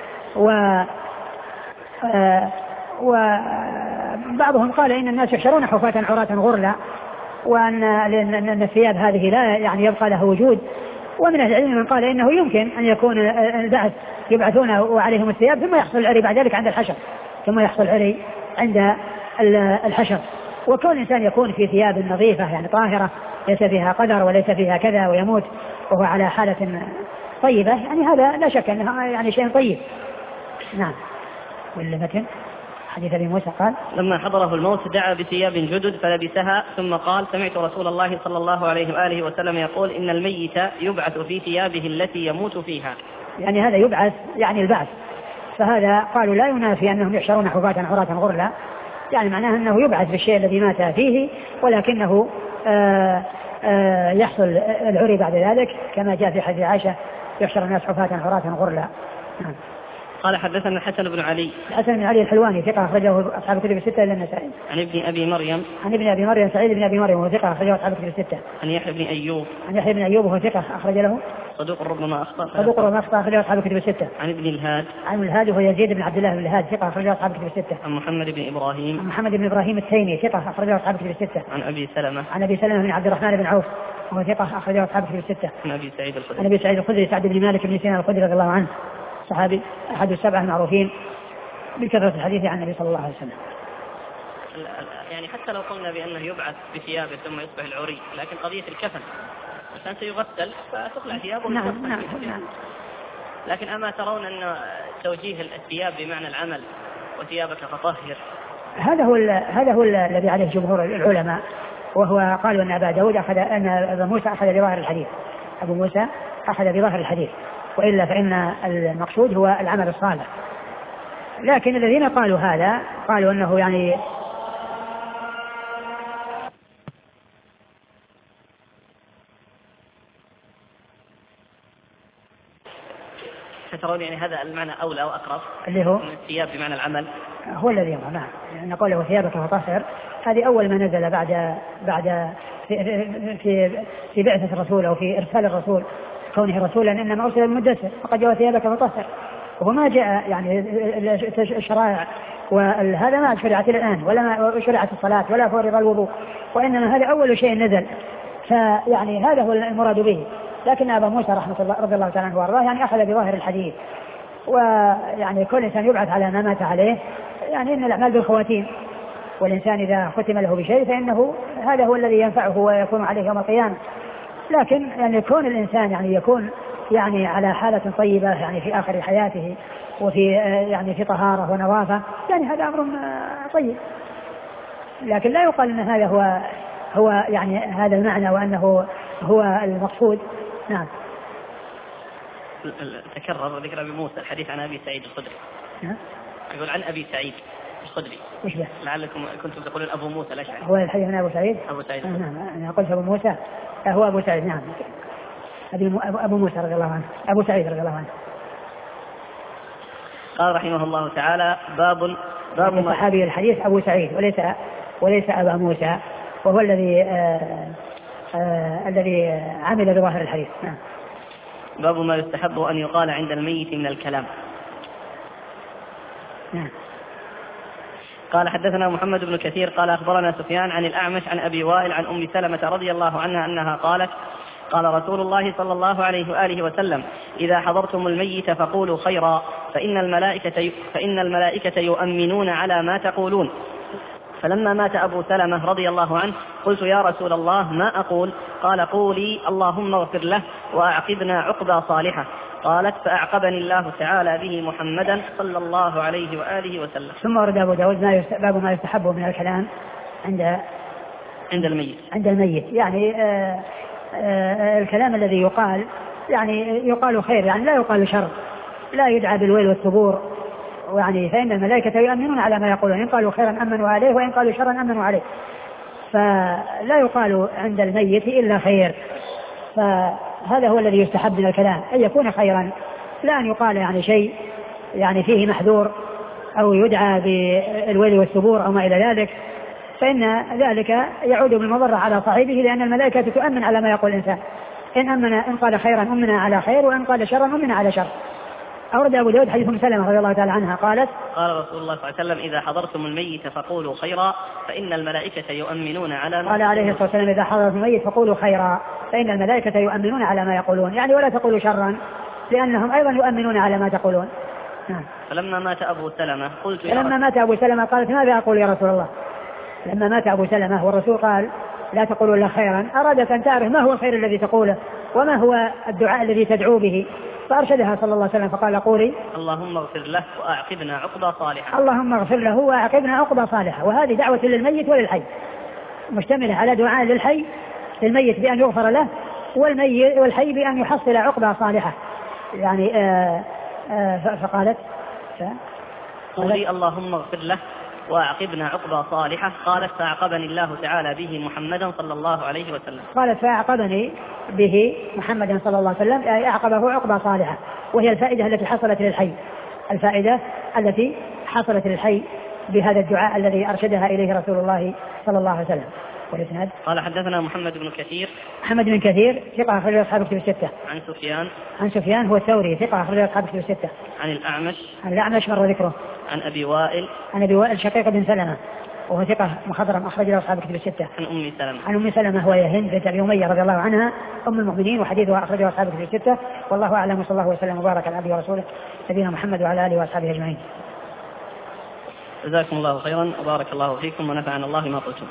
وبعضهم قال إن الناس يحشرون حفاة عراة غرلا، وأن الثياب هذه لا يعني يبقى له وجود. ومن أهل العلم من قال إنه يمكن أن يكون البعث يبعثون وعليهم الثياب ثم يحصل العري بعد ذلك عند الحشر، عند الحشر. وكون الإنسان يكون في ثياب نظيفة يعني طاهرة ليس فيها قدر وليس فيها كذا ويموت وهو على حالة طيبة، يعني هذا لا شك أنه يعني شيء طيب. نعم. والمتن حديث أبي موسى قال: لما حضره الموت دعا بثياب جدد فلبسها، ثم قال: سمعت رسول الله صلى الله عليه وآله وسلم يقول: إن الميت يبعث في ثيابه التي يموت فيها. يعني هذا يبعث يعني البعث، فهذا قالوا لا ينافي أنهم يحشرون حفاة عراة غرلا، يعني معناه أنه يبعث بالشيء الذي مات فيه، ولكنه يحصل العري بعد ذلك، كما جاء في حديث عائشة: يحشر الناس حفاة عراة غرلا. قال حدثنا الحسن بن علي الحلواني ثقة أخرجه أصحاب الكتب الستة إلا النسائي. عن ابن أبي مريم سعيد بن أبي مريم وهو ثقة أخرجه أصحاب الكتب الستة. عن يحيى بن أيوب وهو ثقة أخرج له صدوق ربما أخطأ أخرجه أصحاب الكتب الستة. عن ابن الهاد وهو يزيد بن عبد الله بن الهاد ثقة أخرجه أصحاب الكتب الستة. عن محمد بن إبراهيم التيمي ثقة أخرجه أصحاب الكتب الستة. عن أبي سلمة بن عبد الرحمن بن عوف وهو ثقة أخرجه أصحاب الكتب الستة. عن أبي سعيد الخدري سعد بن مالك بن سينان الخدري رضي الله عنه، صحابي أحد السبعة المعروفين بكثرة الحديث عن النبي صلى الله عليه وسلم. يعني حتى لو قلنا بأنه يبعث بثيابه ثم يصبح العري، لكن قضية الكفن عشان سيغسل فتخلع ثيابه. نعم. لكن أما ترون أن توجيه الثياب بمعنى العمل وثيابك فطهر، هذا هو الذي عليه جمهور العلماء، وهو قالوا أن أبا داود أن أبا موسى أخذ بظاهر الحديث. أبو موسى أخذ بظاهر الحديث، وإلا فإن المقصود هو العمل الصالح. لكن الذين قالوا هذا قالوا أنه يعني ترون يعني هذا المعنى أولى وأقرب اللي هو من الثياب بمعنى العمل هو الذي يرى. نعم، يعني قوله ثيابك فطهر هذه أول ما نزل بعد في بعثة الرسول أو في إرسال الرسول كونه رسولا، إنما أرسل المدثر فقد جاء ثيابك فطهر، وما جاء يعني الشرائع وهذا ما شرعت الآن ولا ما شرعت الصلاة ولا فرض الوضوء، وإنما هذا أول شيء نزل، فيعني هذا هو المراد به. لكن أبا موسى رحمة الله رضي الله تعالى عنه وارضاه يعني أخذ بظاهر الحديث، ويعني كل إنسان يبعث على ما مات عليه، يعني إن الأعمال بالخواتيم، والإنسان إذا ختم له بشيء فإنه هذا هو الذي ينفعه ويكون عليه يوم القيامة. لكن يعني كون الإنسان يعني يكون يعني على حالة طيبة يعني في آخر حياته وفي يعني في طهارة ونظافة، يعني هذا أمر طيب، لكن لا يقال أن هذا هو يعني هذا المعنى وأنه هو المقصود. نعم. تكرر ذكر أبي موسى الحديث عن أبي سعيد الخدري. يقول عن أبي سعيد الخدري. وش به؟ لعلكم كنتم تقولون أبو موسى الأشعري. هو الحديث عن أبو سعيد. أبو سعيد. نعم، أنا قلت أبو موسى. هو أبو سعيد. نعم. أبو موسى رضي الله عنه. أبو سعيد رضي الله عنه. قال رحمه الله تعالى باب صحابي الحديث أبو سعيد وليس أبا موسى، وهو الذي عمل بظاهر الحديث. نعم. باب ما يستحب أن يقال عند الميت من الكلام. نعم. قال حدثنا محمد بن كثير قال أخبرنا سفيان عن الأعمش عن أبي وائل عن أم سلمة رضي الله عنها أنها قالت قال رسول الله صلى الله عليه وآله وسلم إذا حضرتم الميت فقولوا خيرا فإن الملائكة يؤمنون على ما تقولون. فلما مات أبو سلمة رضي الله عنه قلت يا رسول الله ما أقول؟ قال قولي اللهم اغفر له وأعقبنا عقبى صالحة. قالت فأعقبني الله تعالى به محمدا صلى الله عليه وآله وسلم. ثم ورد أبو داود باب ما يستحب من الكلام عند الميت يعني الكلام الذي يقال يعني يقال خير، يعني لا يقال شر، لا يدعى بالويل والثبور، يعني فإن الملائكة يؤمنون على ما يقولون، إن قالوا خيرا أمنوا عليه وإن قالوا شرا أمنوا عليه، فلا يقال عند الميت إلا خير. فهذا هو الذي يستحب من الكلام أن يكون خيرا، لا أن يقال يعني شيء يعني فيه محذور أو يدعى بالويل والثبور أو ما إلى ذلك، فإن ذلك يعود بالمضرة على صاحبه، لأن الملائكة تؤمن على ما يقول الإنسان، إن قال خيرا أمنا على خير وإن قال شرا أمنا على شر. أورد أبو داود حديث أم سلمة رضي الله تعالى عنها قالت قال رسول الله صلى الله عليه وسلم إذا حضرتم الميت فقولوا خيرا فإن الملائكة يؤمنون على ما قال عليه الصلاة والسلام إذا حضرتم الميت فقولوا خيرا فإن الملائكة يؤمنون على ما يقولون، يعني ولا تقولوا شرا لأنهم أيضا يؤمنون على ما تقولون. فلما مات أبو سلمة قلت لما مات أبو سلمة قالت ماذا أقول يا رسول الله؟ لما مات أبو سلمة والرسول قال لا تقولوا إلا خيرا، أرادت أن تعرف ما هو الخير الذي تقوله وما هو الدعاء الذي تدعو به، فأرشدها صلى الله عليه وسلم فقال قولي اللهم اغفر له وأعقبنا عقبى صالحة. اللهم اغفر له وأعقبنا عقبى صالحة، وهذه دعوة للميت وللحي، مشتملة على دعاء للميت بأن يغفر له والحي بأن يحصل عقبى صالحة. يعني فقالت قولي اللهم اغفر له وأعقبنا عقبى صالحة. قالت فأعقبني الله تعالى به محمدا صلى الله عليه وسلم. قالت فأعقبني به محمدا صلى الله عليه وسلم، أي أعقبه عقبى صالحة، وهي الفائدة التي حصلت للحي، الفائدة التي حصلت للحي بهذا الدعاء الذي أرشدها إليه رسول الله صلى الله عليه وسلم. والإسناد قال حدثنا محمد بن كثير. محمد بن كثير ثقة أخرج أصحاب الكتب الستة. عن سفيان هو الثوري ثقة أخرج أصحاب الكتب الستة. عن الأعمش مر ذكره. عن أبي وائل شقيق بن سلمة وهو ثقة مخضرم أخرج له أصحاب الكتب الستة. عن أم سلمة وهي هند بنت أبي أمية رضي الله عنها أم المؤمنين، وحديثها أخرجه أصحاب الكتب الستة. والله أعلم، وصلى الله وسلم وبارك على عبده ورسوله نبينا محمد وعلى آله وأصحابه أجمعين. جزاكم الله خيرا وبارك الله فيكم ونفعنا الله ما قلتم.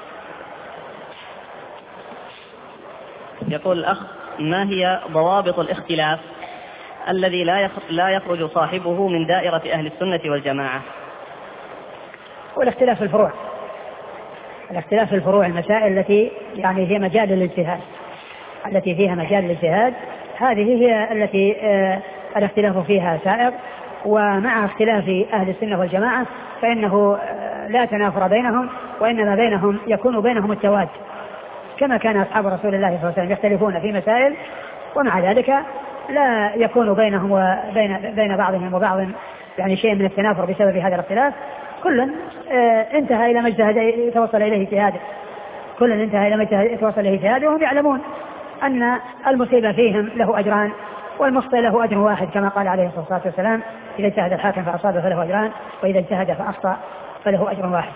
يقول الأخ ما هي ضوابط الاختلاف الذي لا يخرج صاحبه من دائرة أهل السنة والجماعة؟ والاختلاف في الفروع، الاختلاف في الفروع، المسائل التي يعني هي مجال للاجتهاد، التي فيها مجال للاجتهاد هذه هي التي الاختلاف فيها سائر. ومع اختلاف أهل السنة والجماعة فإنه لا تنافر بينهم، وإنما بينهم يكون بينهم التواد، كما كان أصحاب رسول الله صلى الله عليه وسلم يختلفون في مسائل، ومع ذلك لا يكون بينهم وبين بعضهم وبعض يعني شيء من التنافر بسبب هذا الاختلاف. كل انتهى إلى ما اجتهد توصل إليه اجتهاده، كل انتهى إلى ما توصل إليه اجتهاده، وهم يعلمون أن المصيبة فيهم له أجران والمخطئ له أجر واحد، كما قال عليه الصلاة والسلام: إذا اجتهد الحاكم فأصاب فله أجران، وإذا اجتهد فأخطأ فله أجر واحد.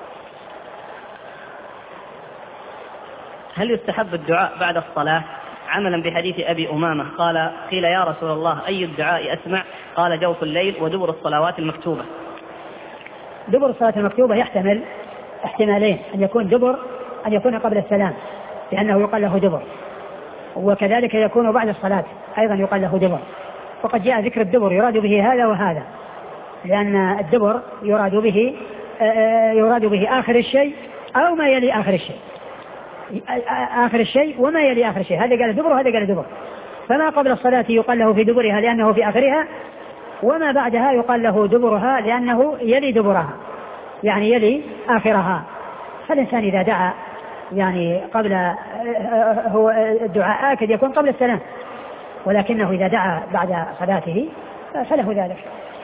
هل يستحب الدعاء بعد الصلاة عملا بحديث أبي أمامة قيل يا رسول الله أي الدعاء أسمع؟ قال جوف الليل ودبر الصلوات المكتوبة. دبر الصلاة المكتوبة يحتمل احتمالين: أن يكون دبر، أن يكون قبل السلام لأنه يقال له دبر، وكذلك يكون بعد الصلاة أيضا يقال له دبر. وقد جاء ذكر الدبر يراد به هذا وهذا، لأن الدبر يراد به آخر الشيء أو ما يلي آخر الشيء، آخر الشيء وما يلي آخر الشيء، هذا قال دبر وهذا قال دبر. فما قبل الصلاة يقال له في دبرها لأنه في آخرها، وما بعدها يقال له دبرها لأنه يلي دبرها، يعني يلي آخرها. فالإنسان إذا دعا يعني قبل، هو الدعاء آكد يكون قبل السلام، ولكنه إذا دعا بعد صلاته فله ذلك.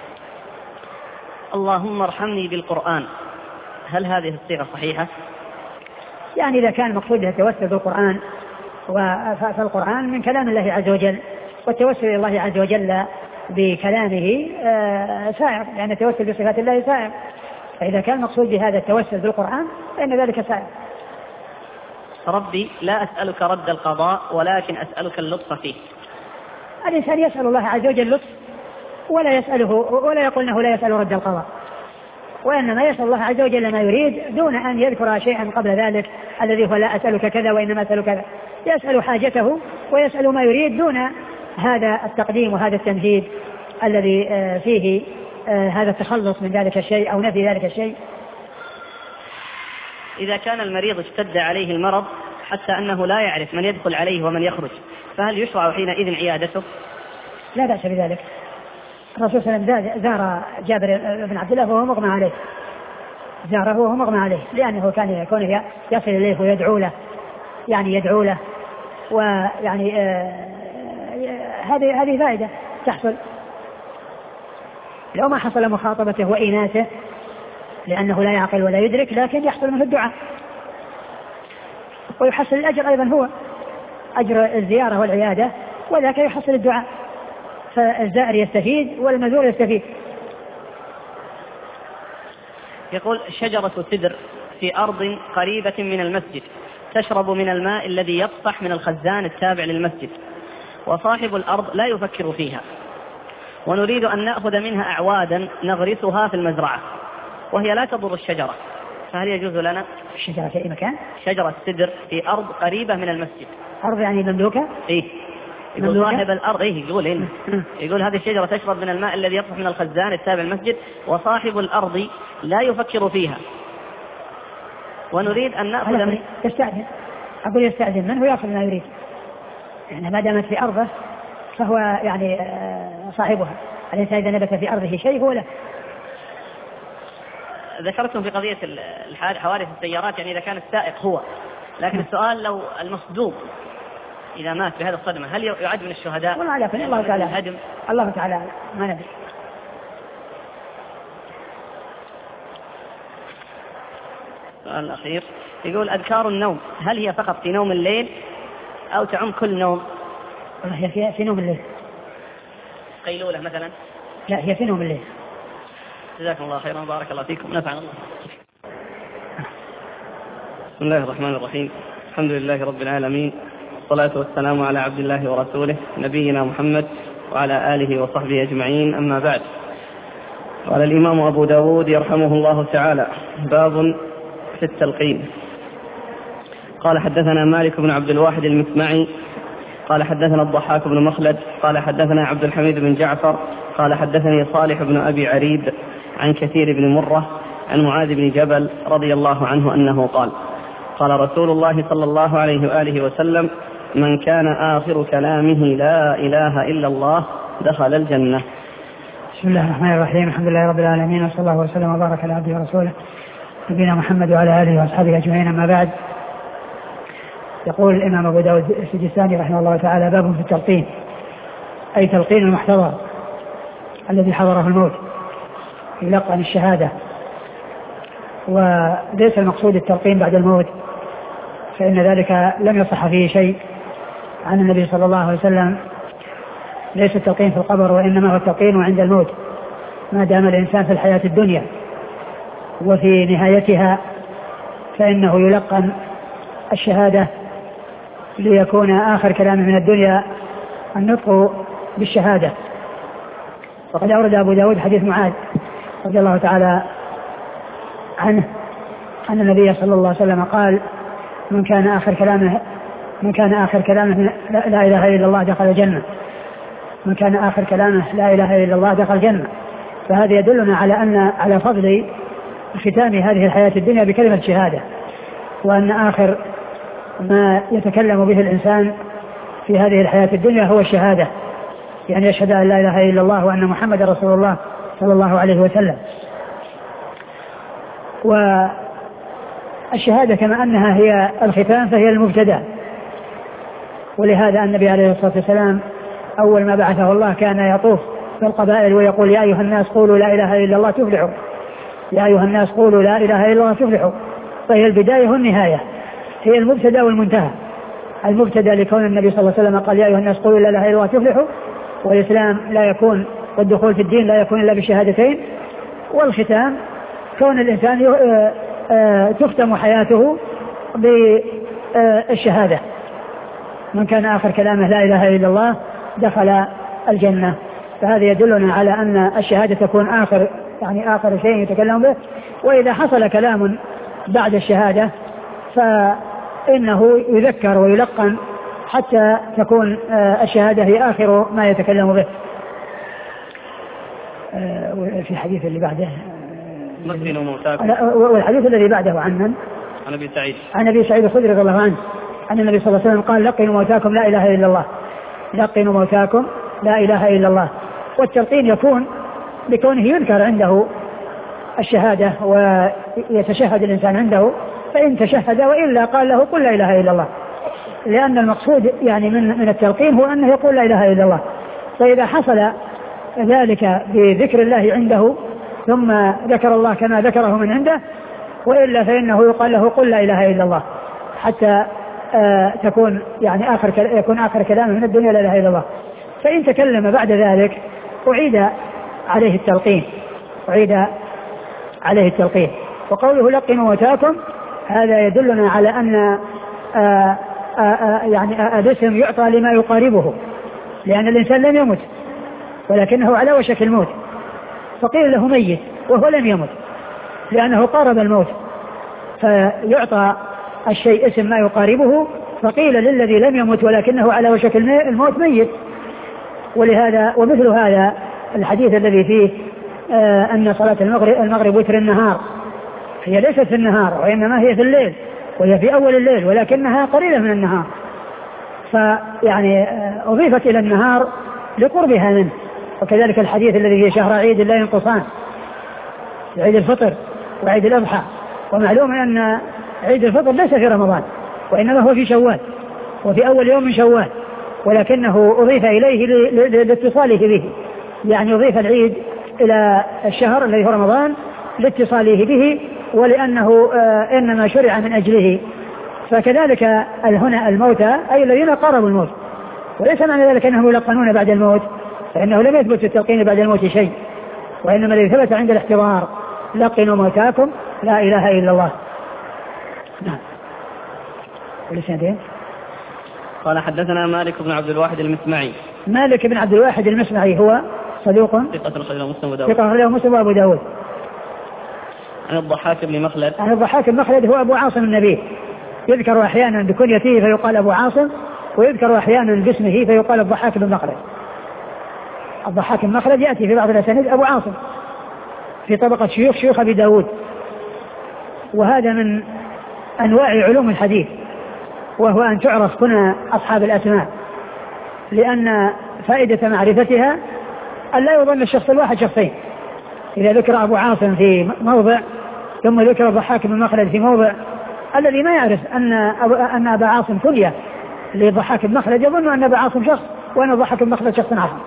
اللهم ارحمني بالقرآن، هل هذه الصيغة صحيحة؟ يعني إذا كان مقصود به التوسل بالقرآن، فالقرآن من كلام الله عز وجل، والتوسل إلى الله عز وجل بكلامه سائر، لأن التوسل بصفات الله سائر، فإذا كان مقصود بهذا التوسل بالقرآن فإن ذلك سائر. ربي لا أسألك رد القضاء ولكن أسألك اللطف فيه. الإنسان يسأل الله عز وجل اللطف ولا يسأله، ولا يقول أنه لا يسأل رد القضاء، وإنما يسأل الله عز وجل ما يريد دون أن يذكر شيئا قبل ذلك الذي هو لا أسألك كذا وإنما أسألك كذا. يسأل حاجته ويسأل ما يريد دون هذا التقديم وهذا التمهيد الذي فيه هذا التخلص من ذلك الشيء أو نفي ذلك الشيء. إذا كان المريض اشتد عليه المرض حتى أنه لا يعرف من يدخل عليه ومن يخرج، فهل يشرع حينئذ عيادته؟ لا بأس بذلك. الرسول صلى الله عليه وسلم زار جابر بن عبد الله وهو مغمى عليه، زاره وهو مغمى عليه، لأنه كان يكون يصل إليه ويدعو له، يعني يدعو له، ويعني هذه فائدة تحصل لو ما حصل مخاطبته وإناثه، لأنه لا يعقل ولا يدرك، لكن يحصل منه الدعاء ويحصل الأجر أيضا، هو أجر الزيارة والعيادة، وذاك يحصل الدعاء، فالزائر يستفيد والمزور يستفيد. يقول: شجرة سدر في أرض قريبة من المسجد تشرب من الماء الذي يطفح من الخزان التابع للمسجد، وصاحب الأرض لا يفكر فيها، ونريد أن نأخذ منها أعوادا نغرسها في المزرعة وهي لا تضر الشجرة، فهل يجوز لنا؟ الشجرة في أي مكان؟ شجرة سدر في أرض قريبة من المسجد. أرض يعني مملوكة؟ إيه، يقول صاحب الأرض يقول هذه الشجرة تشرب من الماء الذي يطفح من الخزان التابع للمسجد، وصاحب الأرض لا يفكر فيها، ونريد أن نأخذ من... يستأذن، أقول يستأذن من هو يأخذ ما يريد، يعني ما دامت في أرضه فهو يعني صاحبها. الإنسان إذا نبت في أرضه شيء هو له. ذكرتم في قضية حوادث السيارات، يعني إذا كان السائق هو، لكن السؤال لو المصدوم إذا مات بهذا الصدمة هل يعد من الشهداء؟ والله على الله تعالى ما ندري. السؤال الأخير يقول: أذكار النوم هل هي فقط في نوم الليل أو تعم كل نوم؟ هي في نوم الليل. قيلولة مثلا؟ لا، هي في نوم الليل. جزاكم الله خيرا وبارك الله فيكم، نفعنا الله. بسم الله الرحمن الرحيم، الحمد لله رب العالمين، والصلاة والسلام على عبد الله ورسوله نبينا محمد وعلى آله وصحبه أجمعين، أما بعد. قال الإمام أبو داود يرحمه الله تعالى: باب في التلقين. قال: حدثنا مالك بن عبد الواحد المسمعي قال حدثنا الضحاك بن مخلد قال حدثنا عبد الحميد بن جعفر قال حدثني صالح بن أبي عريب عن كثير بن مرة عن معاذ بن جبل رضي الله عنه أنه قال: قال رسول الله صلى الله عليه وآله وسلم: من كان آخر كلامه لا إله إلا الله دخل الجنة. بسم الله الرحمن الرحيم. الحمد لله رب العالمين، وصلى الله وسلم وبارك على عبده ورسوله نبينا محمد وعلى آله وأصحابه أجمعين، أما بعد. يقول الإمام أبو داود السجستاني رحمه الله تعالى: باب في التلقين، أي تلقين المحتضر الذي حضره الموت يلقن الشهادة. وليس المقصود التلقين بعد الموت، فإن ذلك لم يصح فيه شيء عن النبي صلى الله عليه وسلم. ليس التلقين في القبر، وإنما هو التلقين عند الموت، ما دام الإنسان في الحياة الدنيا، وفي نهايتها فإنه يلقن الشهادة ليكون آخر كلامه من الدنيا النطق بالشهادة. وقد أورد أبو داود حديث معاذ رضي الله تعالى عنه أن النبي صلى الله عليه وسلم قال: من كان آخر كلامه لا إله إلا الله دخل الجنة. من كان آخر كلامه لا إله إلا الله دخل الجنة. فهذا يدلنا على فضل ختام هذه الحياة الدنيا بكلمة شهادة، وأن آخر ما يتكلم به الإنسان في هذه الحياة الدنيا هو الشهادة، يعني يشهد أن لا إله إلا الله وأن محمد رسول الله صلى الله عليه وسلم. والشهادة كما أنها هي الختام فهي المبتدأ، ولهذا النبي عليه الصلاة والسلام أول ما بعثه الله كان يطوف في القبائل ويقول: يا أيها الناس قولوا لا إله إلا الله تفلحوا. يا أيها الناس قولوا لا إله إلا الله تفلحوا. فهي البداية والنهاية، هي المبتدأ والمنتهى. المبتدأ لكون النبي صلى الله عليه وسلم قال: يا أيها الناس قولوا لا إله إلا الله تفلحوا، والإسلام لا يكون والدخول في الدين لا يكون إلا بشهادتين. والختام كون الإنسان تختم حياته بالشهادة. من كان آخر كلامه لا إله إلا الله دخل الجنة. فهذا يدلنا على أن الشهادة تكون آخر شيء يتكلم به. وإذا حصل كلام بعد الشهادة فإنه يذكر ويلقن حتى تكون الشهادة هي آخر ما يتكلم به. في الحديث اللي بعده والحديث الذي بعده عن أبي سعيد الخدري رضي الله عنه أن النبي صلى الله عليه وسلم قال: لقنوا موتاكم لا إله إلا الله. لقنوا موتاكم لا إله إلا الله. والتلقين يكون بكونه يذكر عنده الشهادة ويتشهد الإنسان عنده، فإن تشهد وإلا قال له: قل لا إله إلا الله. لأن المقصود يعني من التلقين هو أنه يقول لا إله إلا الله. فإذا حصل ذلك بذكر الله عنده ثم ذكر الله كما ذكره من عنده، وإلا فإنه يقال له: قل لا إله إلا الله، حتى تكون يعني يكون آخر كلامه من الدنيا لا إله إلا الله. فإن تكلم بعد ذلك أعيد عليه التلقين. وقوله: لقنوا موتاكم، هذا يدلنا على أن يعني الاسم يعطى لما يقاربه، لأن الإنسان لم يمت ولكنه على وشك الموت، فقيل له ميت وهو لم يمت لأنه قارب الموت، فيعطى الشيء اسم ما يقاربه، فقيل للذي لم يمت ولكنه على وشك الموت ميت. ولهذا ومثل هذا الحديث الذي فيه أن صلاة المغرب وتر النهار، هي ليست في النهار وإنما هي في الليل، وهي في أول الليل ولكنها قريبة من النهار، فيعني أضيفت إلى النهار لقربها منه. وكذلك الحديث الذي في شهر عيد لا ينقصان، عيد الفطر وعيد الأضحى. ومعلوم أن عيد الفطر ليس في رمضان وإنما هو في شوال وفي أول يوم من شوال، ولكنه أضيف إليه لاتصاله به، يعني أضيف العيد إلى الشهر الذي هو رمضان لاتصاله به، ولأنه إنما شرع من أجله. فكذلك هنا الموتى أي الذين قاربوا الموت، وليس معنى ذلك أنهم يلقنون بعد الموت، فإنه لم يثبت التلقين بعد الموت شيء، وإنما الذي ثبت عند الاحتضار: لقنوا موتاكم لا إله إلا الله. نعم. قال: حدثنا مالك بن عبد الواحد المسمعي. مالك بن عبد الواحد المسمعي هو صدوق ثقة أخرجه مسلم وأبو داود. عن الضحاك بن مخلد. عن الضحاك بن مخلد هو أبو عاصم النبي، يذكر أحيانا بكنيته فيقال أبو عاصم، ويذكر أحيانا باسمه فيقال الضحاك بن مخلد. الضحاك بن مخلد يأتي في بعض الأسانيد أبو عاصم في طبقة شيوخ أبي داود. وهذا من أنواع علوم الحديث، وهو أن تعرف كنى أصحاب الأسماء، لأن فائدة معرفتها أن لا يظن الشخص الواحد شخصين. إذا ذكر أبو عاصم في موضع ثم ذكر الضحاك بن مخلد في موضع، الذي ما يعرف أن أبا عاصم كنية لضحاك بن مخلد يظن أن أبا عاصم شخص وأن ضحاك بن مخلد شخص آخر،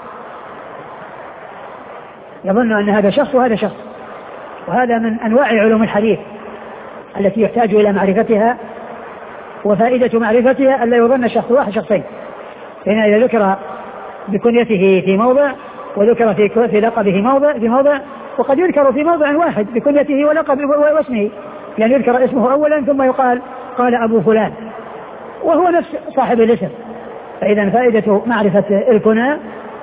يظن أن هذا شخص وهذا شخص. وهذا من أنواع علوم الحديث التي يحتاج إلى معرفتها، وفائدة معرفتها أن لا يظن الشخص واحد شخصين. هنا إذا ذكر بكنيته في موضع وذكر في لقبه في موضع، وقد يذكر في موضع واحد بكنيته ولقبه واسمه، يعني يذكر اسمه أولا ثم يقال قال أبو فلان وهو نفس صاحب الاسم. فإذا فائدة معرفة الكنى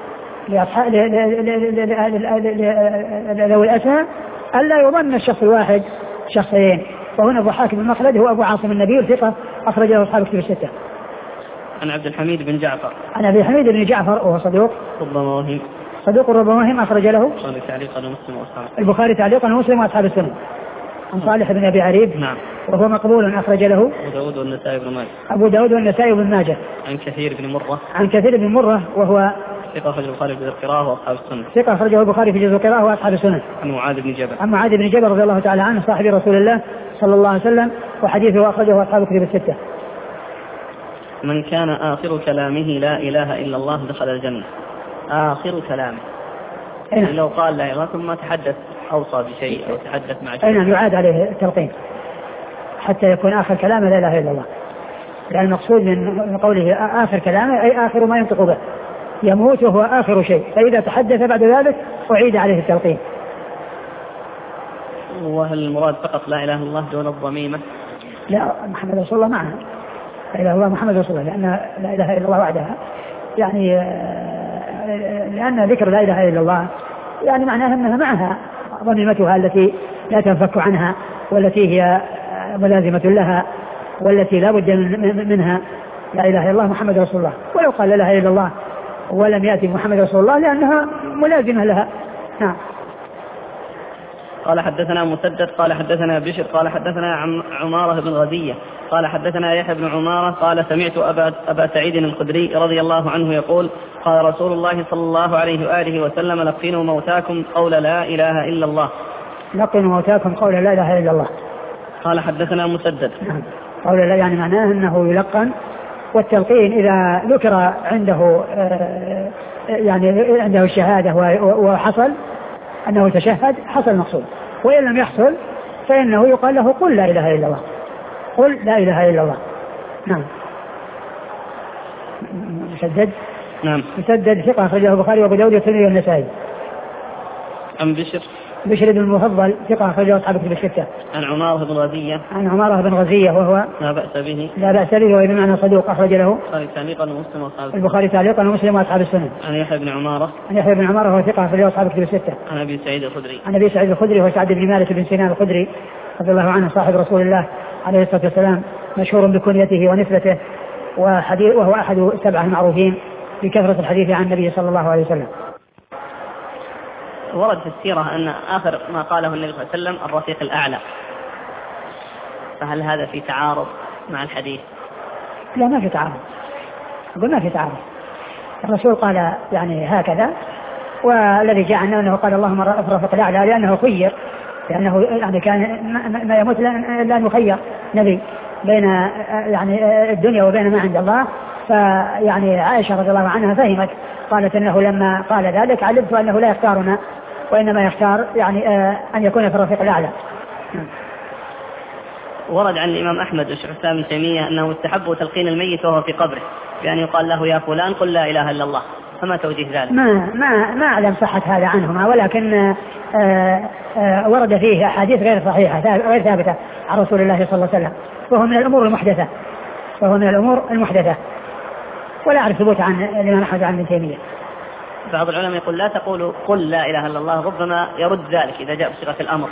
ذوي الأسماء ألا يظن الشخص الواحد شخصين. وهنا الضحاك بن مخلد هو أبو عاصم النبي الثقة أخرج له أصحاب الكتب الستة. عن عبد الحميد بن جعفر. عن عبد الحميد بن جعفر وهو صدوق ربما وهم أخرج له البخاري تعليقا ومسلم وأصحاب السنن. عن صالح بن أبي عريب نعم وهو مقبول أخرج له أبو داود والنسائي بن ماجه. عن كثير بن مرة وهو ثقة أخرجه البخاري في جزء القراءة وأصحاب السنن. ثقة أخرجه البخاري في جزء القراءة وأصحاب السنن. عن معاذ بن جبل رضي الله تعالى عنه صاحب رسول الله صلى الله عليه وسلم، وحديثه أخرجه أصحاب الكتب الستة. من كان آخر كلامه لا إله إلا الله دخل الجنة. آخر كلامه يعني لو قال لا إله ثم تحدث أوصى بشيء أو تحدث مع شيء نعم يعاد عليه التلقين حتى يكون آخر كلامه لا إله إلا الله، لأن المقصود من قوله آخر كلامه أي آخر ما ينطق به، يموت وهو آخر شيء، فإذا تحدث بعد ذلك أعيد عليه التلقين. وهل المراد فقط لا إله إلا الله دون الضميمة؟ لا، محمد رسول الله معها، لا إله إلا الله محمد رسول الله، لأن لا إله إلا الله وحدها يعني لأن ذكر لا إله إلا الله يعني معناها أنها معها ضميمتها التي لا تنفك عنها، والتي هي ملازمة لها، والتي لا بد منها. لا إله إلا الله محمد رسول الله، ولو قال لا إله إلا الله ولم يأتي محمد رسول الله لأنها ملازمة لها. نعم. قال حدثنا مسدد قال حدثنا بشر قال حدثنا عمارة بن غزية قال حدثنا يحيى بن عمارة قال سمعت أبا سعيد الخدري رضي الله عنه يقول قال رسول الله صلى الله عليه وآله وسلم لقنوا موتاكم قول لا إله إلا الله. لقنوا موتاكم قول لا إله إلا الله. قال حدثنا مسدد. قول لا يعني معناه أنه يلقن، والتلقين إذا ذكر عنده يعني عنده الشهادة وحصل أنه تشهد حصل المقصود، وإن لم يحصل فإنه يقال له قل لا إله إلا الله، قل لا إله إلا الله. نعم. مسدد. نعم. مسدد ثقة أخرجه البخاري وأبو داود والترمذي والنسائي. عن بشر بن المفضل ثقة أخرجه أصحاب الكتب الستة. عن عمارة بن غزية. عن عمارة بن غزية وهو لا بأس به وهو بمعنى صدوق أخرج له البخاري تعليقا ومسلم وأصحاب السنن. عن يحيى بن عمارة وهو ثقة أخرجه أصحاب الكتب الستة. عن أبي سعيد الخدري وهو سعد بن مالك بن سنان الخدري رضي الله عنه صاحب رسول الله عليه الصلاة والسلام، مشهور بكنيته ونسبته، وهو أحد 7 المعروفين بكثرة الحديث عن النبي صلى الله عليه وسلم. ورد في السيرة أن آخر ما قاله النبي صلى الله عليه وسلم الرفيق الأعلى، فهل هذا في تعارض مع الحديث؟ لا، ما في تعارض، قلنا في تعارض. الرسول قال يعني هكذا، والذي جاء عنه أنه قال اللهم الرفيق الأعلى لأنه خير، لأنه يعني كان ما يموت لا يخير نبي بين يعني الدنيا وبين ما عند الله. فيعني عائشة رضي الله عنها فهمت، قالت انه لما قال ذلك علمت انه لا يختارنا وانما يختار يعني ان يكون في الرفيق الاعلى. ورد عن الامام احمد وشيخ الاسلام ابن تيمية انه استحب تلقين الميت وهو في قبره بان يقال له يا فلان قل لا اله الا الله، فما توجيه ذلك؟ ما اعلم صحة هذا عنهما، ولكن ورد فيه احاديث غير صحيحة غير ثابتة عن رسول الله صلى الله عليه وسلم، وهو من الامور المحدثة، ولا أعرف ثبوت عن الإمام أحمد عن ابن تيمية. بعض العلماء يقول لا تقولوا قل لا إله إلا الله، ربما يرد ذلك إذا جاء بصيغة الأمر.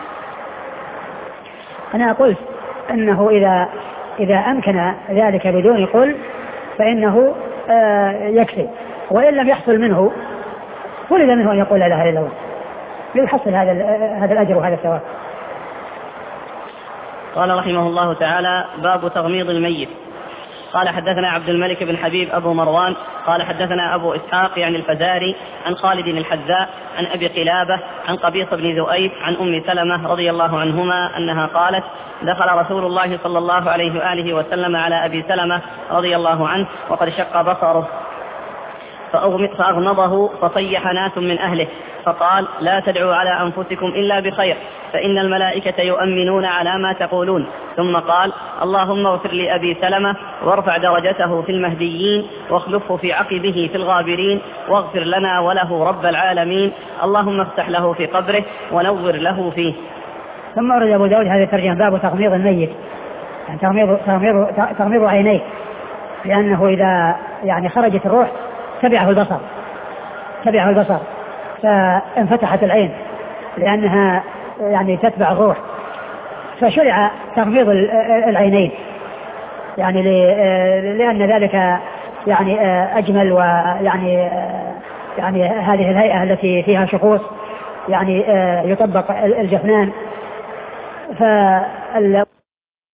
أنا قلت أنه إذا أمكن ذلك بدون قل فإنه يكفي، وإن لم يحصل منه طلب منه أن يقول لا إله إلا الله ليحصل هذا الأجر وهذا الثواب. قال رحمه الله تعالى: باب تغميض الميت. قال حدثنا عبد الملك بن حبيب أبو مروان قال حدثنا أبو إسحاق يعني الفزاري عن خالد الحذاء عن أبي قلابة عن قبيص بن ذؤيب عن أم سلمة رضي الله عنهما أنها قالت دخل رسول الله صلى الله عليه وآله وسلم على أبي سلمة رضي الله عنه وقد شق بصره فأغمضه فصيح ناس من أهله فقال لا تدعوا على أنفسكم إلا بخير فإن الملائكة يؤمنون على ما تقولون. ثم قال اللهم اغفر لأبي سلمة وارفع درجته في المهديين واخلفه في عقبه في الغابرين واغفر لنا وله رب العالمين اللهم افتح له في قبره ونور له فيه. ثم أورد أبو داود هذا الترجمة باب تغميض الميت، يعني تغميض عينيه، لأنه إذا يعني خرجت الروح تبعه البصر فانفتحت العين لأنها يعني تتبع الروح، فشرع تغميض العينين يعني لأن ذلك يعني أجمل، ويعني يعني هذه الهيئة التي فيها شخوص يعني يطبق الجفنان.